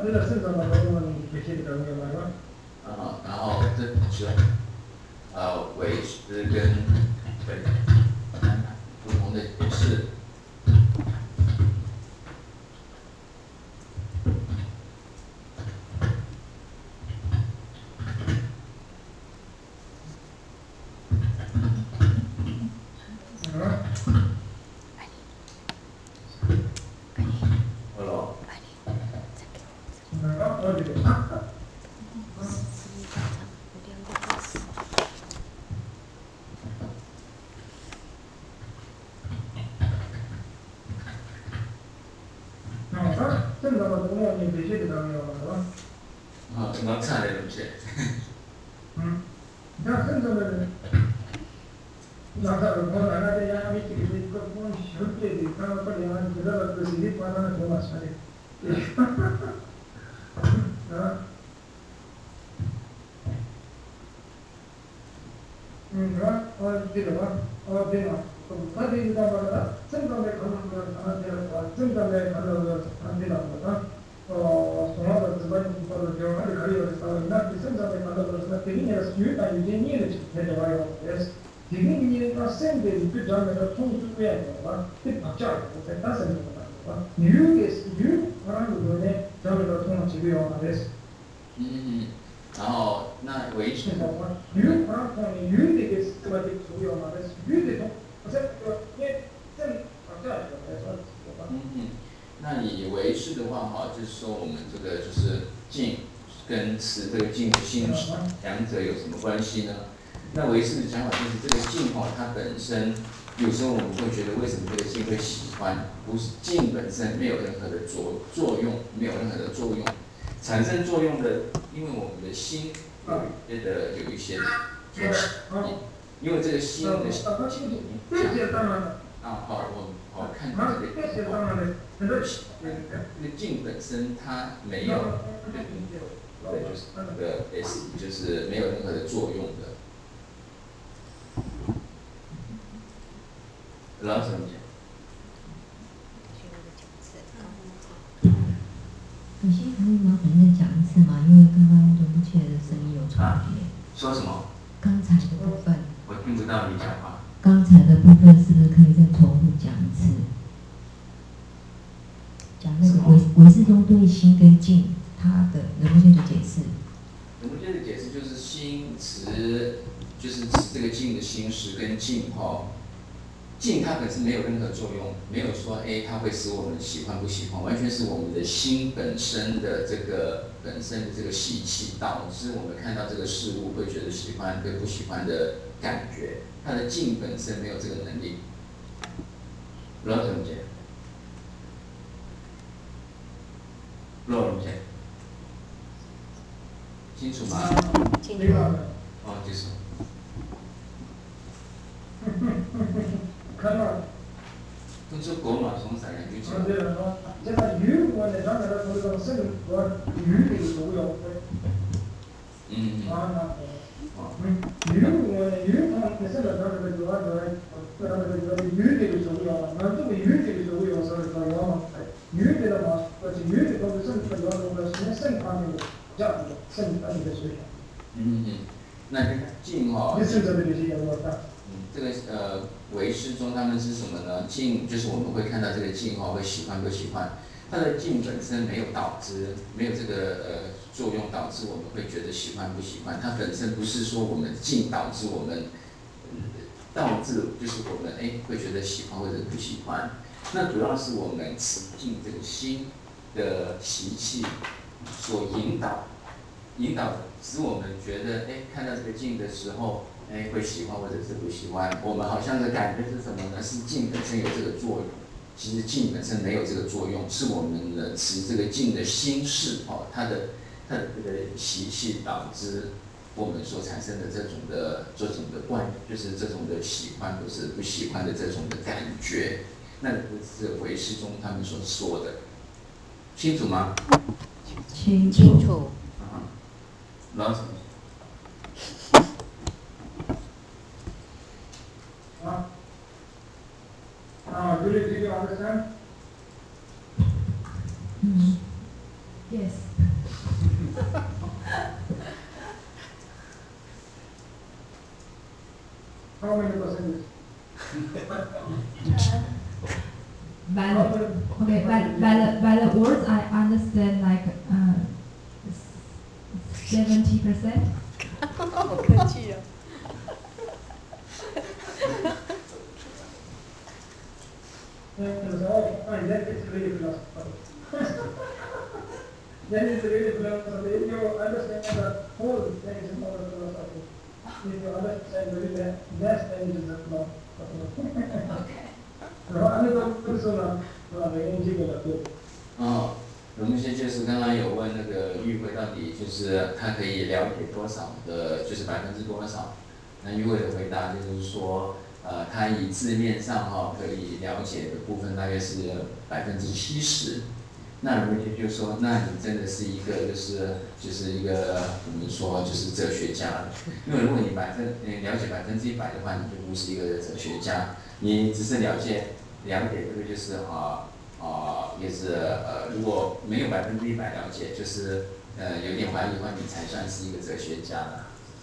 然后这是维持跟不同的解释。刚才的东西。然后那维持。那你维持的话哈，就是说我们这个就是静跟持这个静的心两者有什么关系呢？那维持的讲法就是这个静哈，它本身有时候我们会觉得为什么这个静会喜欢？不是静本身没有任何的作用，没有任何的作用，产生作用的，因为我们的心有一些因为这个心的心我看到这个那个静本身它没有就是那个 S 就是没有任何的作用的。老师讲。 有些可以麻烦再讲一次吗？因为刚刚罗不切的声音有重叠。 说什么？ 刚才的部分。 我听不到你讲话。 刚才的部分是不是可以再重复讲一次？讲那个唯识中对心跟静，它的罗不切的解释。 罗不切的解释就是心持，就是指这个静的心识跟静哈。静它本身没有任何作用，没有说它会使我们喜欢不喜欢，完全是我们的心本身的这个习气，导致我们看到这个事物会觉得喜欢跟不喜欢的感觉。它的静本身没有这个能力。不知道怎么解？不知道怎么解？清楚吗？ 清楚。 哦，就是。跟这国马从啥感觉起来？那这个静哈。这个唯识中他们是什么呢？静就是我们会看到这个静哈，会喜欢不喜欢。它的静本身没有导致，没有这个作用导致我们会觉得喜欢不喜欢。它本身不是说我们静导致我们导致就是我们会觉得喜欢或者不喜欢。那主要是我们持静这个心的习气所引导使我们觉得看到这个静的时候。会喜欢或者是不喜欢，我们好像的感觉是什么呢？是静本身有这个作用，其实静本身没有这个作用，是我们的持这个静的心识它的这个习气导致我们所产生的这种的就是这种的喜欢或是不喜欢的这种的感觉，那是唯识中他们所说的，清楚吗？ 清楚。 老师。 Did you understand? Yes. How many percentage? By the words I understand like 70%. 好客气哦。 That is really philosophy. That is really philosophy. If you understand the whole thing is not a philosophy. If you understand really that thing is a philosophy. Okay. 然后那个不是呢，这个对。 哦，龙先就是刚刚有问那个与会到底就是他可以了解多少的，就是多少？那与会的回答就是说，他以字面上可以了解的部分大概是70%。那龙先就说，那你真的是一个就是一个我们说就是哲学家，因为如果你了解100%的话，你就不是一个哲学家，你只是了解这个就是也是如果没有100%了解，就是有点怀疑的话，你才算是一个哲学家了。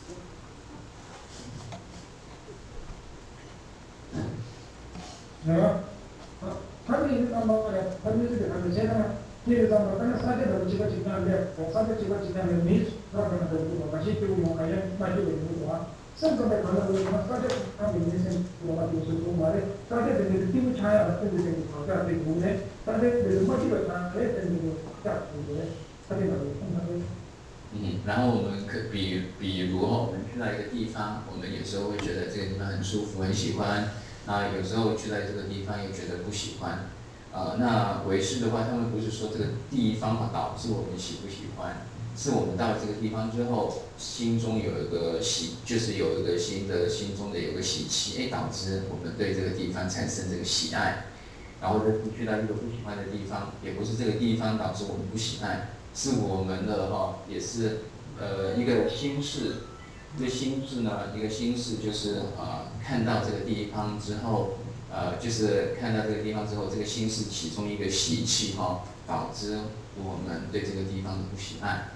他们他们这个他们现在，比如说我们三个人几个几个人，三个几个几个人，你那个那个我把些就我感觉那就有的话，甚至在可能我们三个他们那些我把就是说嘛的，三个人的地位差呀，甚至这个好像对不对？但是人嘛这个差，还是那个价对不对？他这个然后我们比如我们去到一个地方，我们有时候会觉得这个地方很舒服，很喜欢。有时候去到这个地方又觉得不喜欢，那唯识的话，他们不是说这个地方导致我们喜不喜欢，是我们到了这个地方之后，心中有一个就是有一个心中的有个喜气，导致我们对这个地方产生这个喜爱，然后去到一个不喜欢的地方，也不是这个地方导致我们不喜爱，是我们的也是一个心事。一个心事呢，就是看到这个地方之后，就是看到这个地方之后，这个心是其中一个习气导致我们对这个地方的不喜爱。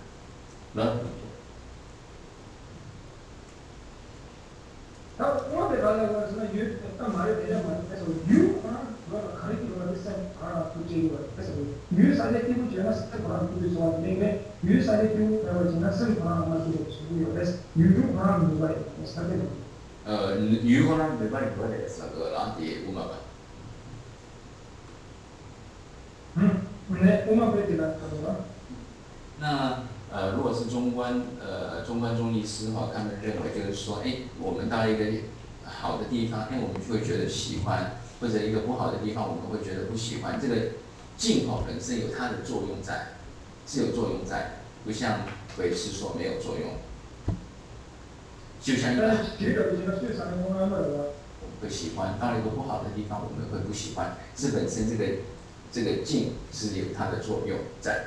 我对他那个什么干嘛要这样嘛？那时候看的那个不这个，那时候啥的地方觉得是不是说那个啥的地方，然后经常生嘛就是有的可能明白，啥的。 可能明白的是个哪里我们吧？ 我们不知道那如果是中观中立师他们认为就是说，我们到一个好的地方，我们就会觉得喜欢，或者一个不好的地方，我们会觉得不喜欢。这个境本身有它的作用在，是有作用在，不像唯识说没有作用。就像一个，我们会喜欢，到了一个不好的地方，我们会不喜欢，是本身这个境是有它的作用在。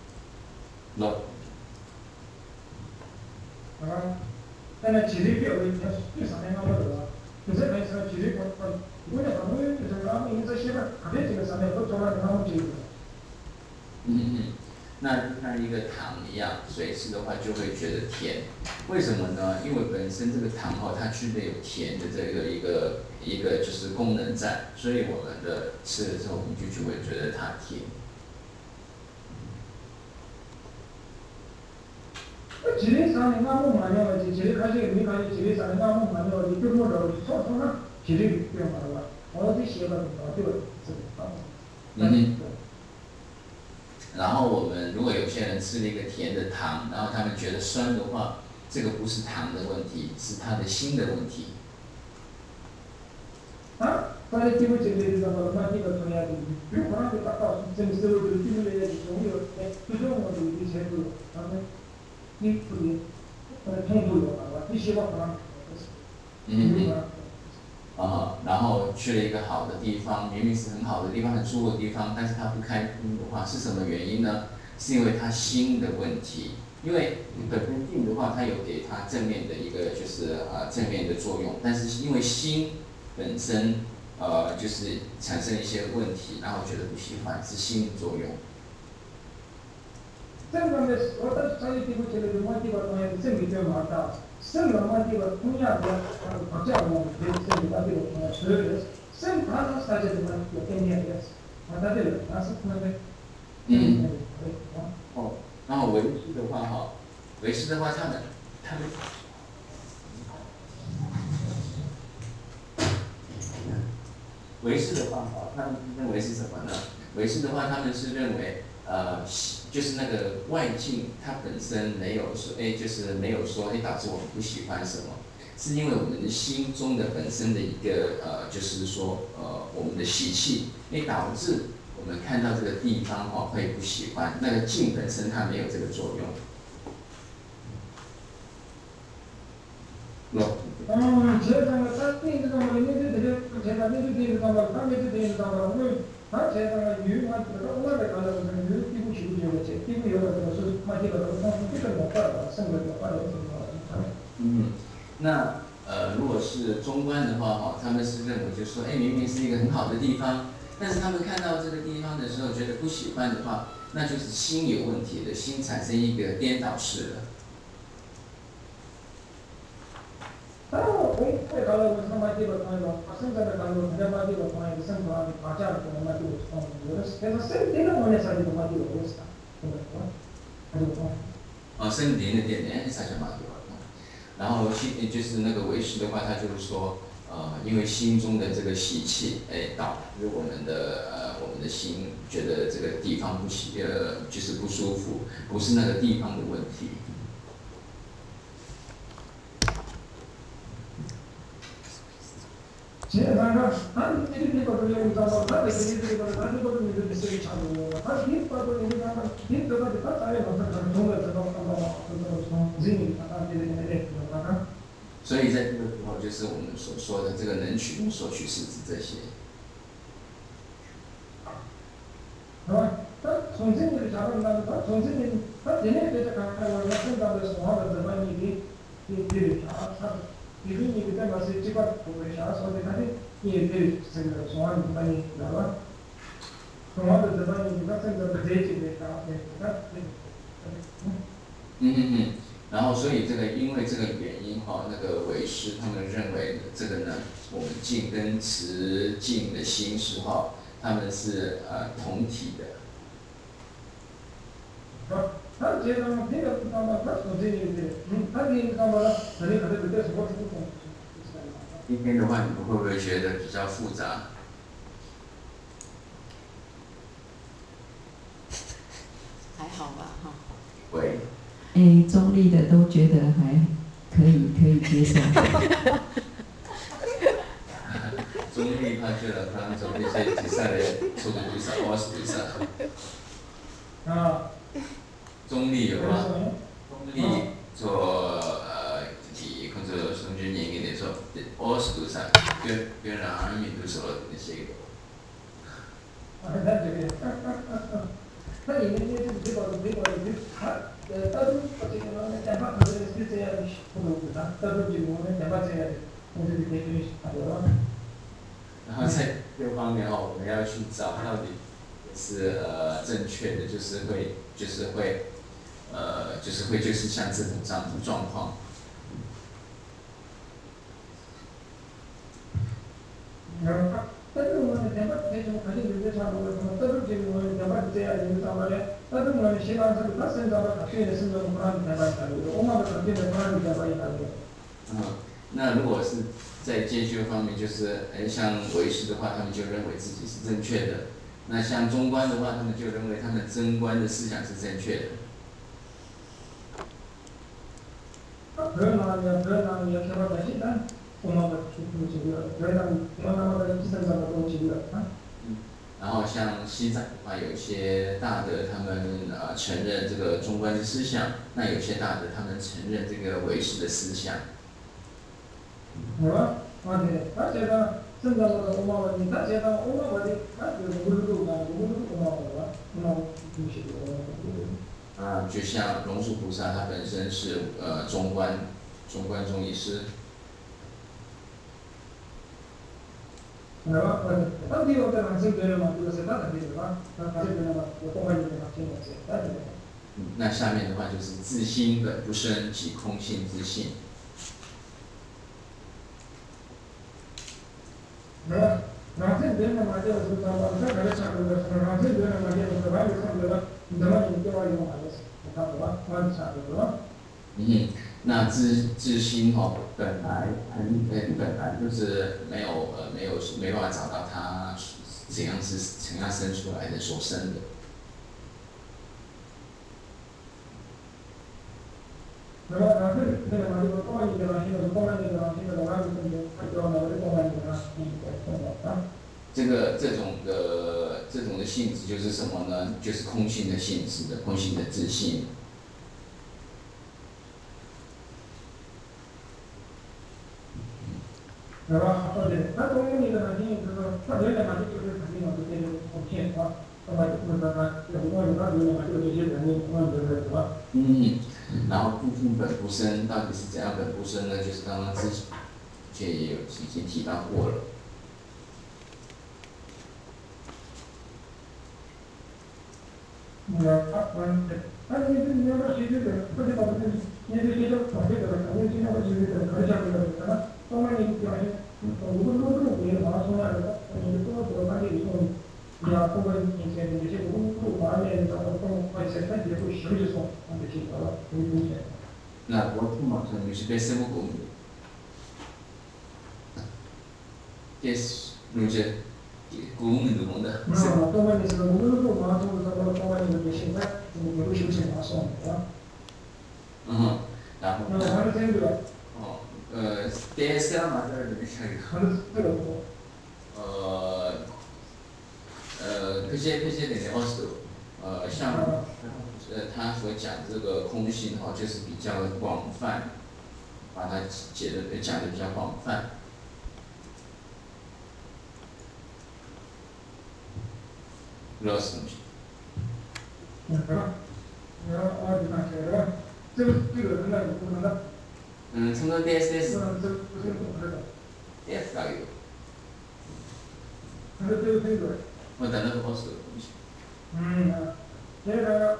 但是其实表的最上面那个的，就是那时候其实我那朋友就是他们一直写的，特别这个上面都从来他们这个。 那就像一个糖一样，水吃的话就会觉得甜，为什么呢？因为本身这个糖它具备有甜的这个一个就是功能在，所以我们的吃了之后，我们就会觉得它甜。 其实上面我们买了，其实开始没开始，其实上面我们买了，你就摸着错呢，其实不用买了，我这写了这个是然后我们如果有些人吃了一个甜的糖，然后他们觉得酸的话，这个不是糖的问题，是他的心的问题。 他的基本这个那这个重要的，如果他达到真实的基本的拥有，最终我们的钱都，他们你不是，痛苦有啊，必须要他然后去了一个好的地方，明明是很好的地方，很舒服的地方，但是他不开心的话，是什么原因呢？是因为他心的问题。因为本身静的话，它有给他正面的一个就是正面的作用，但是因为心本身就是产生一些问题，然后觉得不喜欢，是心的作用。 这个呢，我在商业地方觉得我这个东西证明就蛮大。 쌤과 마디가 통합이야. 각자하고 쌤과 마디가 통합. 그래서 쌤 다섯 사제들만 얘기해야 돼. 다들 다섯 분인데. 然后维师的话哈，维师的话他们维氏的话哈，他们认为是什么呢？维氏的话，他们是认为就是那个外境它本身没有说，就是没有说，导致我们不喜欢什么，是因为我们的心中的本身的一个就是说我们的习气，导致我们看到这个地方会不喜欢，那个境本身它没有这个作用。 제가 딱히 뭐 있는데 제가 내주되는 거 담에도 되는 거 오늘 다 제가 유용한 거 오늘에 가서 그 기부 시부죠. 제 기부 여러분들 마디가 좀 피를 못 받아. 생각을 받아. 那如果是中观的话他们是认为就是说，明明是一个很好的地方，但是他们看到这个地方的时候觉得不喜欢的话，那就是心有问题的，心产生一个颠倒式了。 공부에 가려고 상마디로 통해서 학생들을 가려고 대마디로 통해서 생각하기 과자를 통해 마디로 통해서 그래서 쌤들은 원래 사기도 마디로 했다. 森林的店呢，才叫马丢然后就是那个唯识的话，他就是说，因为心中的这个习气，导致我们的心觉得这个地方就是不舒服，不是那个地方的问题。 제가 한 일이 거를 여기서 다 일이 거를 가지고 있는 비슷하게 차고 다 뒤빠도 얘기가 뒤빠도 다 따에 가서 정말 저거 진이 다 되는 거가 所以在这个时候，就是我们所说的这个能取无所取，是指这些。 정신을 잡은다면 정신이 다 얘네들 가까워 생각을 소화를 많이 이게 이분이 그때 마치 집앞 보내셔 소리까지 이들 생각 소환 많이 나와 소환을 많이 생각을 대지니까 然后所以这个因为这个原因那个唯识他们认为这个呢，我们静跟持静的心是他们是同体的。 한 제가 내가 아마 선생님인데 하긴 아마 저희 가서 그때 수업 듣고 今天的话，你们会不会觉得比较复杂？ 还好吧，哈。 会。 中立的都觉得还可以接受。 中立他觉得他做那些比赛的速度比赛、50比赛。中立有吗？中立做第工作从军营的时候，50度上，跟人民都说那些个。 那你们这个따로 어쨌든 대박 그걸 실제야 보고다 따로 지금 대박제 공들이 되게 하죠. 然后在这方面我们要去找到底是正确的，就是像这种状况。 따로는 대박 대중 가진 데서 하고 따로 지금 대박제야 이런 상황에 따로는 시간을 다 생각을 갖게 됐으면 그런 대박이고 엄마가 갖게 된 그런 대박이고. 那如果是在戒修方面，就是像唯识的话，他们就认为自己是正确的；那像中观的话，他们就认为他们真观的思想是正确的。然后像西藏的话，有一些大德他们承认这个中观的思想，那有些大德他们承认这个唯识的思想。 就像龙树菩萨，他本身是中观中医师。那下面的话就是自心本不生即空性自性。 Nanti dia nama dia bersama kita kalau cakap nanti dia nama dia bersama kita adalah zaman itu yang ada kita buat cakap itu. 那知心本来本来就是没办法找到他怎样生出来的所生的。这种的性质就是什么呢？就是空性的性质的，空性的自信。然后不复本不生到底是怎样本不生呢？就是刚刚之前也有已经提到过了。那我听嘛，可能是被什么过敏？也是，那些过敏的么的。嗯，然后。DS嘛，这里面下一个。这些点是，像他所讲这个空性就是比较广泛，把它讲的比较广泛。不知道什么东西。从这 DSS。DSS がいいよ。まあ、だんだん飛ばすと。 这个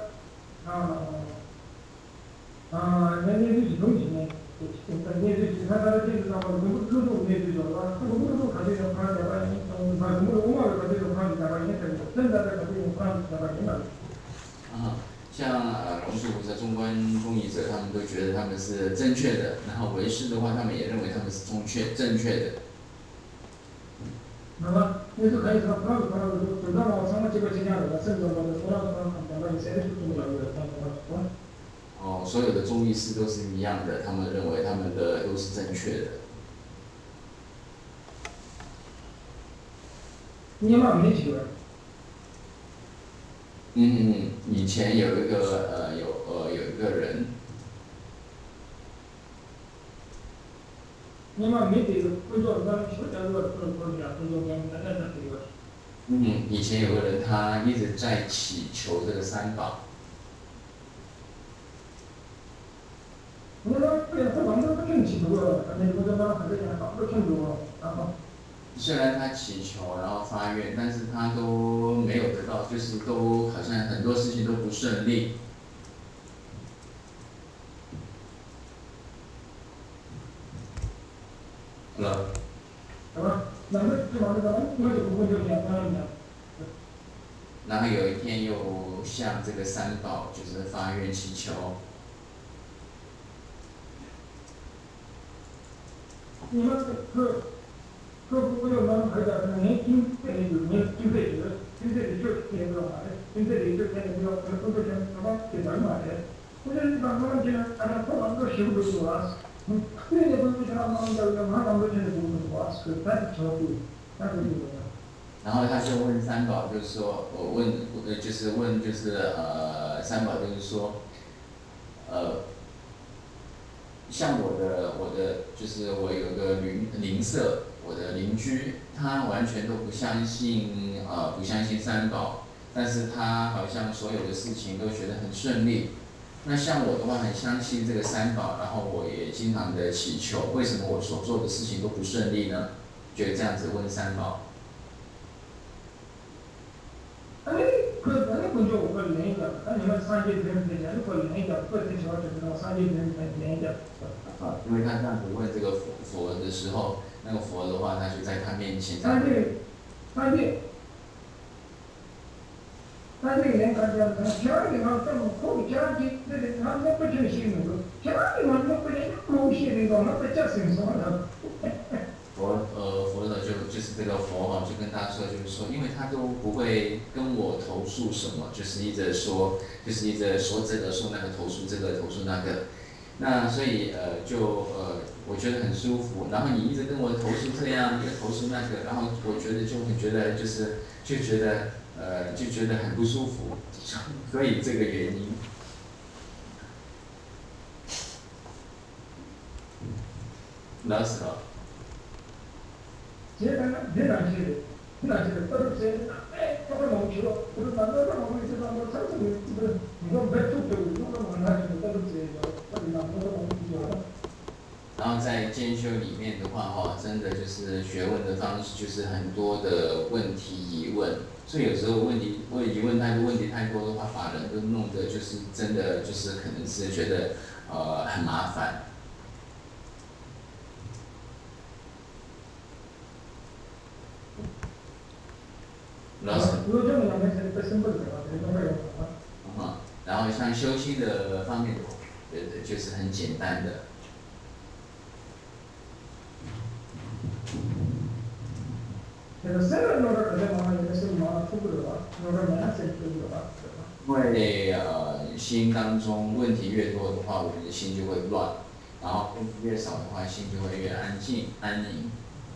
年龄是东西呢，年龄是他的这个什么，路年龄就是吧，路他这种看的话，把路我们这种看的话，也是真的这种看的话，真的。 像龙树菩萨、中观宗义者，他们都觉得他们是正确的，然后唯识的话，他们也认为他们是正确的。 那么，你就可以说，走到了什么这个阶段了，甚至我们说到讲到你谁是重要的， 所有的中医师都是一样的，他们认为他们的都是正确的。 你妈没几个？ 以前有一个有一个人。 你妈没这个工作，咱们说讲这个工作讲这个。 以前有个人他一直在祈求这个三宝。虽然他祈求，然后发愿，但是他都没有得到，就是都好像很多事情都不顺利。然后有一天又向这个三宝就是发愿祈求。 你们各部有那么年经费有经费就天个嘛的，经费就天个工作钱什么给咱嘛的，我这一般我们讲，他都修不住啊，那个不是他们都钱不够啊，是单超费，单超费。 然后他就问三宝，就是说，三宝就是说，像我的就是我有个邻舍，我的邻居，他完全都不相信三宝，但是他好像所有的事情都觉得很顺利。那像我的话，很相信这个三宝，然后我也经常的祈求，为什么我所做的事情都不顺利呢？就这样子问三宝。 工作我连一点，你们3级人员如果连一点，不能说就是3级人员连一点。 因为他这样子问这个佛的时候，那个佛的话，他就在他面前。 나중에 내가 겨울이만 좀 거기 겨울이 한 몇번 주시는 거 겨울이만 몇번 모시는 거 몇번 쳤으면 佛的就是这个佛哈，就跟他说，就是说，因为他都不会跟我投诉什么，就是一直说这个说那个投诉这个投诉那个，那所以我觉得很舒服。然后你一直跟我投诉这样，又投诉那个，然后我觉得就觉得很不舒服，所以这个原因。老师了。然后在兼修里面的话，真的就是学问的方式，就是很多的问题疑问，所以有时候疑问太多的话，法人都弄得就是真的就是可能是觉得很麻烦。老师。然后像修心的方面，就是很简单的。因为心当中问题越多的话，我们的心就会乱，然后问题越少的话，心就会越安静安宁。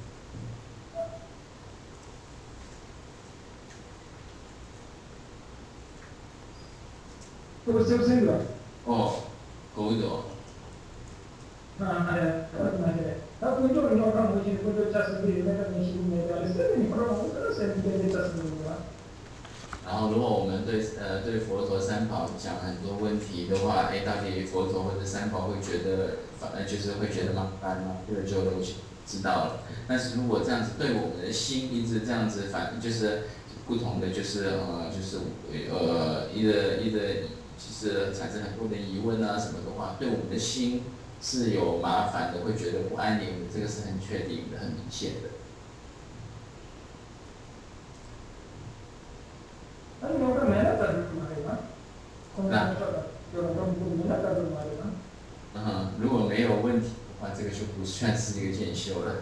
哦，狗的。然后，如果我们对佛陀三宝讲很多问题的话，到底佛陀或者三宝会觉得就是会觉得麻烦吗？这个就知道了。但是如果这样子对我们的心一直这样子就是不同的就是就是产生很多的疑问啊什么的话，对我们的心是有麻烦的，会觉得不安宁的，这个是很确定的、很明显的。如果没有问题的话，这个就不算是一个渐修了。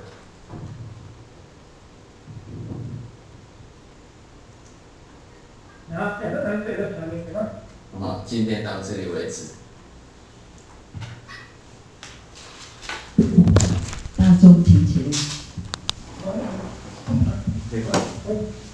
今天到这里为止。 大众提起。 对吧？